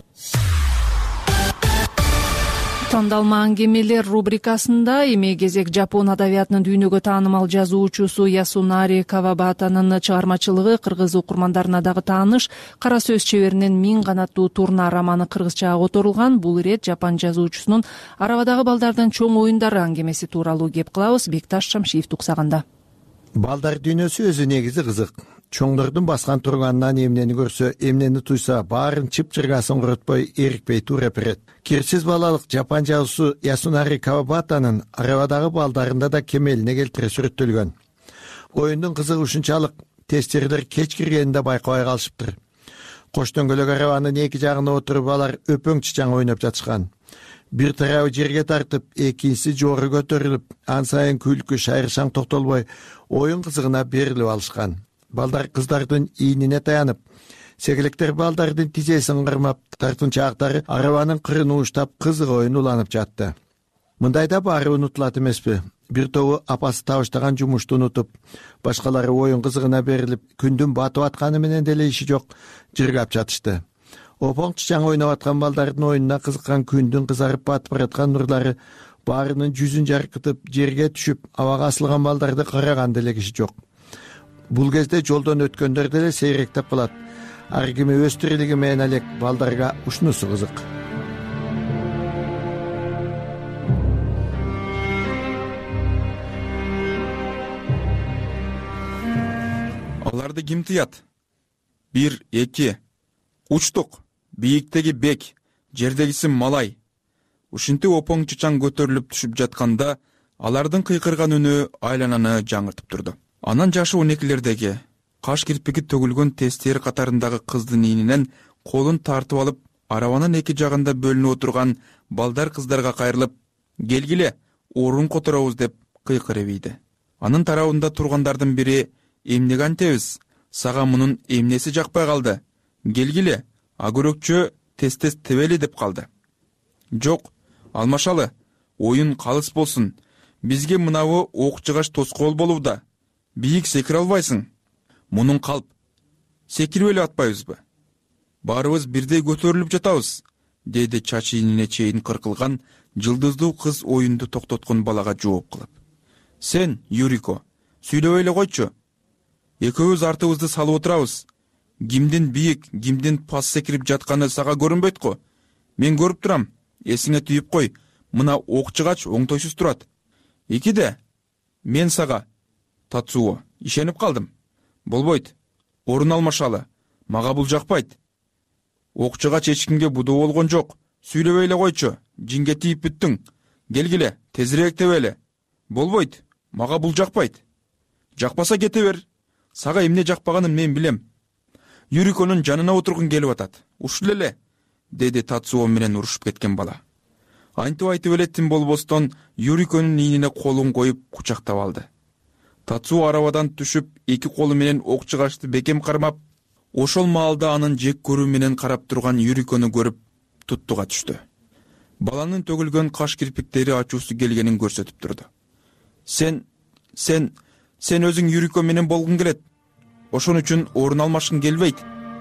Тандалма аңгемелер рубрикасында эми кезек Жапон адабиятынын дүйнөгө таанымал жазуучусу Ясунари Кавабатанын чыгармачылыгы кыргыз окурмандарына дагы тааныш Кара сөз чеберинин Миң канаттуу турна романы кыргызчага которулган. Бул ирет Жапон жазуучусунун Арабадагы балдардын чоң оюндары аңгемеси тууралуу кеп кылабыз. Бекташ Шамшиев туксаганда. Балдар дүйнөсү өзү негизи кызык. Чоңдордун баскан турганынан эмнени көрсө, эмнени туйса, баарын чып-чыргасын коротпой, эрикпей туура берет. Кирсиз балалык Жапон жазуусу Ясунари Кавабатанын Арабадагы балдарында да кемелине келтире сүрөттөлгөн. Оюндун кызыгы ушунчалык тестирлер кеч киргенинде байкабай калышыптыр. Кош дөңгөлөк арабанын эки жагына отуруп алар өпөң чычаң ойноп жатышкан. Бир тарабы жерге тартып, экинчиси жогору көтөрүлүп, ан сайын күлкү шайрышаң токтолбой, оюн кызыгына берилип алышкан. Балдар кыздардын ийнине таянып, сегелектер балдардын тизесин кырмап, тартынчаактары арабанын кырын уштап кызык оюн уланып жатты. Мындайда баары унутулат эмеспи? Бир тобу апасы табыштаган жумушту унутуп, башкалары оюн кызыгына берилип, күндүн батып атканы менен деле иши жок жыргап жатышты. Опоң чычаң ойноп аткан балдардын оюнуна кызыккан күндүн кызарып батып бараткан нурлары баарынын жүзүн жаркытып, жерге түшүп, абага асылган балдарды караган деле киши жок. Бул кезде жолдон өткөндөр деле сейректеп калат. Ар кими өз тирилиги менен элек балдарга ушунусу кызык. Буларды ким тыят? Бир, эки. Учтук. Бийиктеги бек, жердегиси малай. Ушинтип опоң чычаң көтөрүлүп түшүп жатканда алардын кыйкырган үнү айлананы жаңыртып турду. Анан жашы он экилердеги каш кирпиги төгүлгөн тестер катарындагы кыздын ийининен колун тартып алып, арабанын эки жагында бөлүнүп отурган балдар кыздарга кайрылып, келгиле, орун которобуз деп кыйкырып ийди. Анын тарабында тургандардын бири, эмнеге антебиз? Сага мунун эмнеси жакпай калды? Келгиле, агөрөкчө тез-тез тебели деп калды. Жок, алмашалы, оюн калыс болсун. Бизге мынабы ок жыгач тоскоол болууда. Бийик секире албайсың. Мунун калп. Секирип эле атпайбызбы? Баарыбыз бирдей көтөрүлүп жатабыз, деди чачы ийнине чейин кыркылган жылдыздуу кыз оюнду токтоткон балага жооп кылып. Сен, Юрико, сүйлөбөй эле койчу. Экөөбүз артыбызды салып отурабыз. Кимдин бийик, кимдин пас секирип жатканы сага көрүнбөйт го. Мен көрүп турам. Эсиңе түйүп кой, мына ок жыгач оңтойсуз турат. Экиде, мен сага, Тацуо, ишенип калдым. Болбойт. Орун алмашалы. Мага бул жакпайт. Ок жыгач эч кимге будуу болгон жок. Сүйлөбөй эле койчу. Жинге тийип бүттүң. Келгиле, тезирээк тебеле. Болбойт. Мага бул жакпайт. Жакпаса кете бер. Сага эмне жакпаганын мен билем. Юриконун жанына отургун келип атат. Ушул эле, деди Тацуо менен урушуп кеткен бала. Антип айтып элеттим болбостон, Юриконун ийнине колун коюп кучактап алды. Тацуо арабадан түшүп, эки колу менен ок жыгачты бекем кармап, ошол маалда анын жек көрүү менен карап турган Юрикону көрүп, туттуга түштү. Баланын төгүлгөн каш кирпиктери ачуусу келгенин көрсөтүп турду. Сен, сен, сен өзүң Юрико менен болгуң келет. Ошон үчүн орун алмашкың келбейт.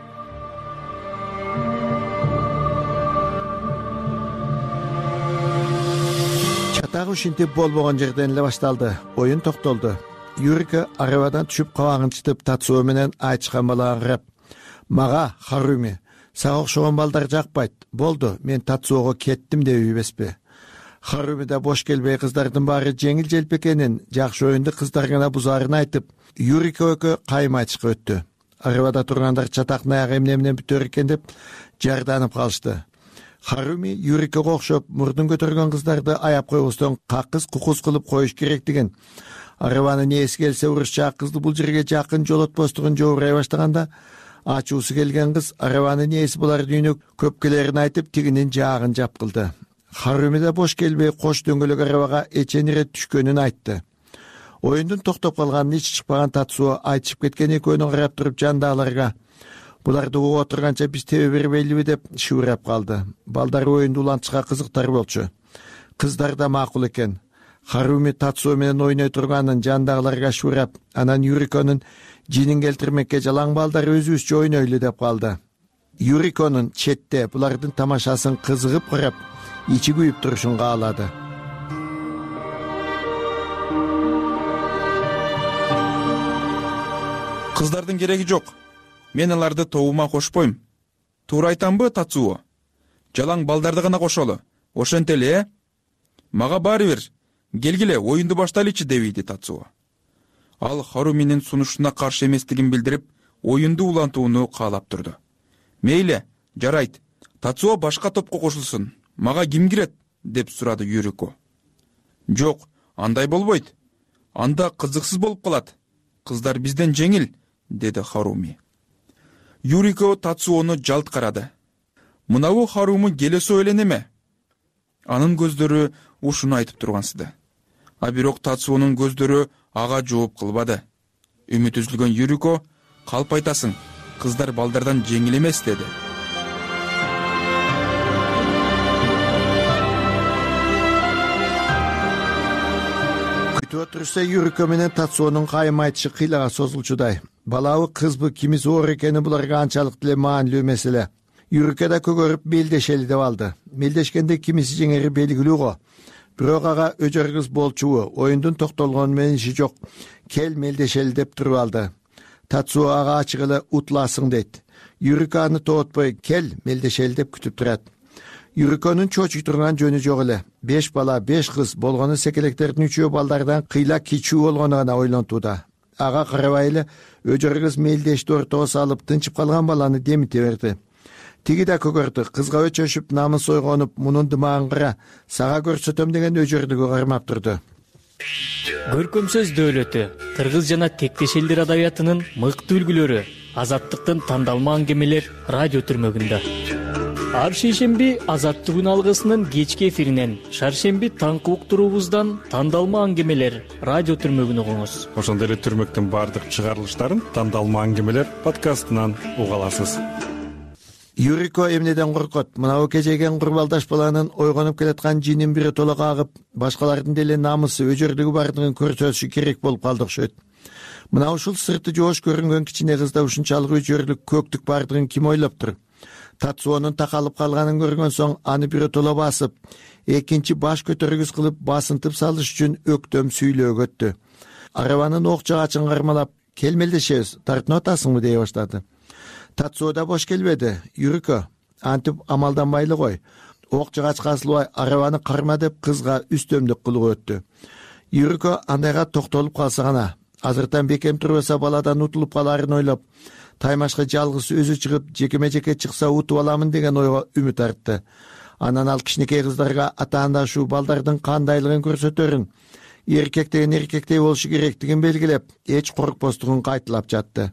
Чатагы ушинтип болбогон жерден эле башталды. Оюн токтолду. Юрико арабадан түшүп кабагын чытып Тацуо менен айтышкан балага карап: "Мага, Харуми, сага окшогон балдар жакпайт. Болду, мен Тацуого кеттим деп ийбеспи?" Харуми да бош келбей кыздардын баары жеңил желп экенин, жакшы оюнду кыздар гана бузаарын айтып, Юрико экөө кайым айтышка өттү. Арабада тургандар чатактын аягы эмне менен бүтөр экен деп жарданып калышты. Харуми Юрикого окшоп мурдун көтөргөн кыздарды аяп койбостон какыс кукус кылып коюш керектигин, арабанын ээси келсе урушчаак кызды бул жерге жакын жолотпостугун жообурай баштаганда, ачуусу келген кыз арабанын ээси булар дүйнө көп келерин айтып, тигинин жаагын жапкылды. Харуми да бош келбей кош дөңгөлөк арабага эчен ирет түшкөнүн айтты. Оюндун токтоп калганын ичи чыкпаган Тацуо айтышып кеткен экөөнү карап туруп жандагыларга: "Буларды угуп отурганча биз тебе бербейлиби?" деп шуурап калды. Балдар оюнду улантышка кызыктар болчу. Кыздар да макул экен. Харуми Тацуо менен ойной турганын жандагыларга шуурап, анан Юриконун жинин келтирмекке жалаң балдар өзүбүзчө ойнойлу деп калды. Юриконун четте булардын тамашасын кызыгып карап, ичи күйүп турушун каалады. Кыздардын кереги жок. Мен аларды тобума кошпойм. Туура айтамбы, Тацуо? Жалаң балдарды гана кошолу. Ошентели, э? Мага баары бир. Келгиле, оюнду баштайлычы, дебийди Тацуо. Ал Харуминин сунушуна каршы эместигин билдирип, оюнду улантууну каалап турду. Мейли, жарайт. Тацуо башка топко кошулсун. Мага ким кирет? Деп сурады Юрико. Жок, андай болбойт. Анда кызыксыз болуп калат. Кыздар бизден жеңил, деди Харуми. Юрико Тацуону жалт карады. Мынабу Харуми келесо эле неме? Анын көздөрү ушуну айтып тургансыды. А бирок Тацуонун көздөрү ага жооп кылбады. Үмүт үзүлгөн Юрико: "Калп айтасың, кыздар балдардан жеңил эмес", деди. Күтүп отурса Юрико менен Тацуонун кайым айтышы кыйлага созулчудай. Балабы кызбы кимиси оор экени буларга анчалык деле маанилүү маселе. Юрико да көгөрүп белдешели деп алды. Белдешкенде кимиси жеңери белгилүү го. Бирок ага өжөр кыз болчубу, оюндун токтолгону менен иши жок. Кел мелдешели деп туруп алды. Тацуо ага ачык эле утуласың дейт. Юрико аны тоотпой кел мелдешели деп күтүп турат. Юриконун чочуй турган жөнү жок эле. Беш бала, беш кыз болгону секелектердин үчөө балдардан кыйла кичүү болгону гана ойлонтууда. ага карабай эле өжөр кыз мелдешти ортого салып тынчып калган баланы демите берди. Тиги да көгөрдү, кызга өчөшүп намысы ойгонуп, мунун дымагын кара, сага көрсөтөм деген өжөрдүгү кармап турду. Көркөм сөз дөөлөтү, кыргыз жана тектеш элдер адабиятынын мыкты үлгүлөрү, азаттыктын тандалма аңгемелер радио түрмөгүндө. Ар шейшемби Азаттык күн алгысынын кечки эфиринен, шаршемби таңкы уктуруубуздан тандалма аңгемелер радио түрмөгүн угуңуз. Ошондой эле түрмөктүн баардык чыгарылыштарын тандалма аңгемелер подкастынан уга аласыз. Юрико эмнеден коркот? Мынау кежеген курбалдаш баланын ойгонуп келаткан жинин бири толок агып, башкалардын деле намысы, өжөрдүгү бардыгын көрсөтүшү керек болуп калды окшойт. Мына ушул сырты жоош көрүнгөн кичине кызда ушунчалык өжөрлүк көктүк бардыгын ким ойлоптур? Татсуонун такалып калганын көргөн соң аны бири толо басып, экинчи баш көтөргүз кылып басынтып салыш үчүн өктөм сүйлөөгө өттү. Арабанын ок жагачын кармалап, келмелдешебиз, тартынып атасыңбы дей баштады. Татсуо да бош келбеди. Юрико, антип амалданбайлы кой. Ок жагач касылбай арабаны карма деп кызга үстөмдүк кылып өттү. Юрико андайга токтолуп калса гана, азыртан бекем турбаса баладан утулуп каларын ойлоп, таймашка жалгыз өзү чыгып, жекеме жеке чыкса утуп аламын деген ойго үмүт артты. Анан ал кичинекей кыздарга атаандашуу балдардын кандайлыгын көрсөтөрүн, эркек деген эркектей болушу керектигин белгилеп, эч коркпостугун кайталап жатты.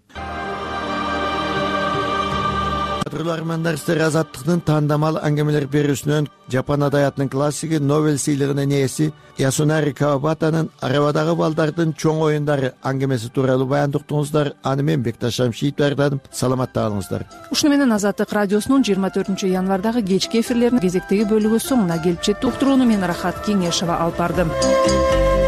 Армандар сиздер Азаттыктын тандамал аңгемелер берүүсүнөн Жапон адабиятынын классиги, Нобель сыйлыгынын ээси Ясунари Кавабатанын Арабадагы балдардын чоң оюндары аңгемеси тууралуу баяндоо уктуңуздар. Аны мен Бекташ Шамшиев даярдадым. Саламатта калыңыздар. Ушуну менен Азаттык радиосунун жыйырма төртүнчү январдагы кечки эфирлеринин кезектеги бөлүгү соңуна келип жетти. Уктурууну мен Рахат Кеңешова алып бардым.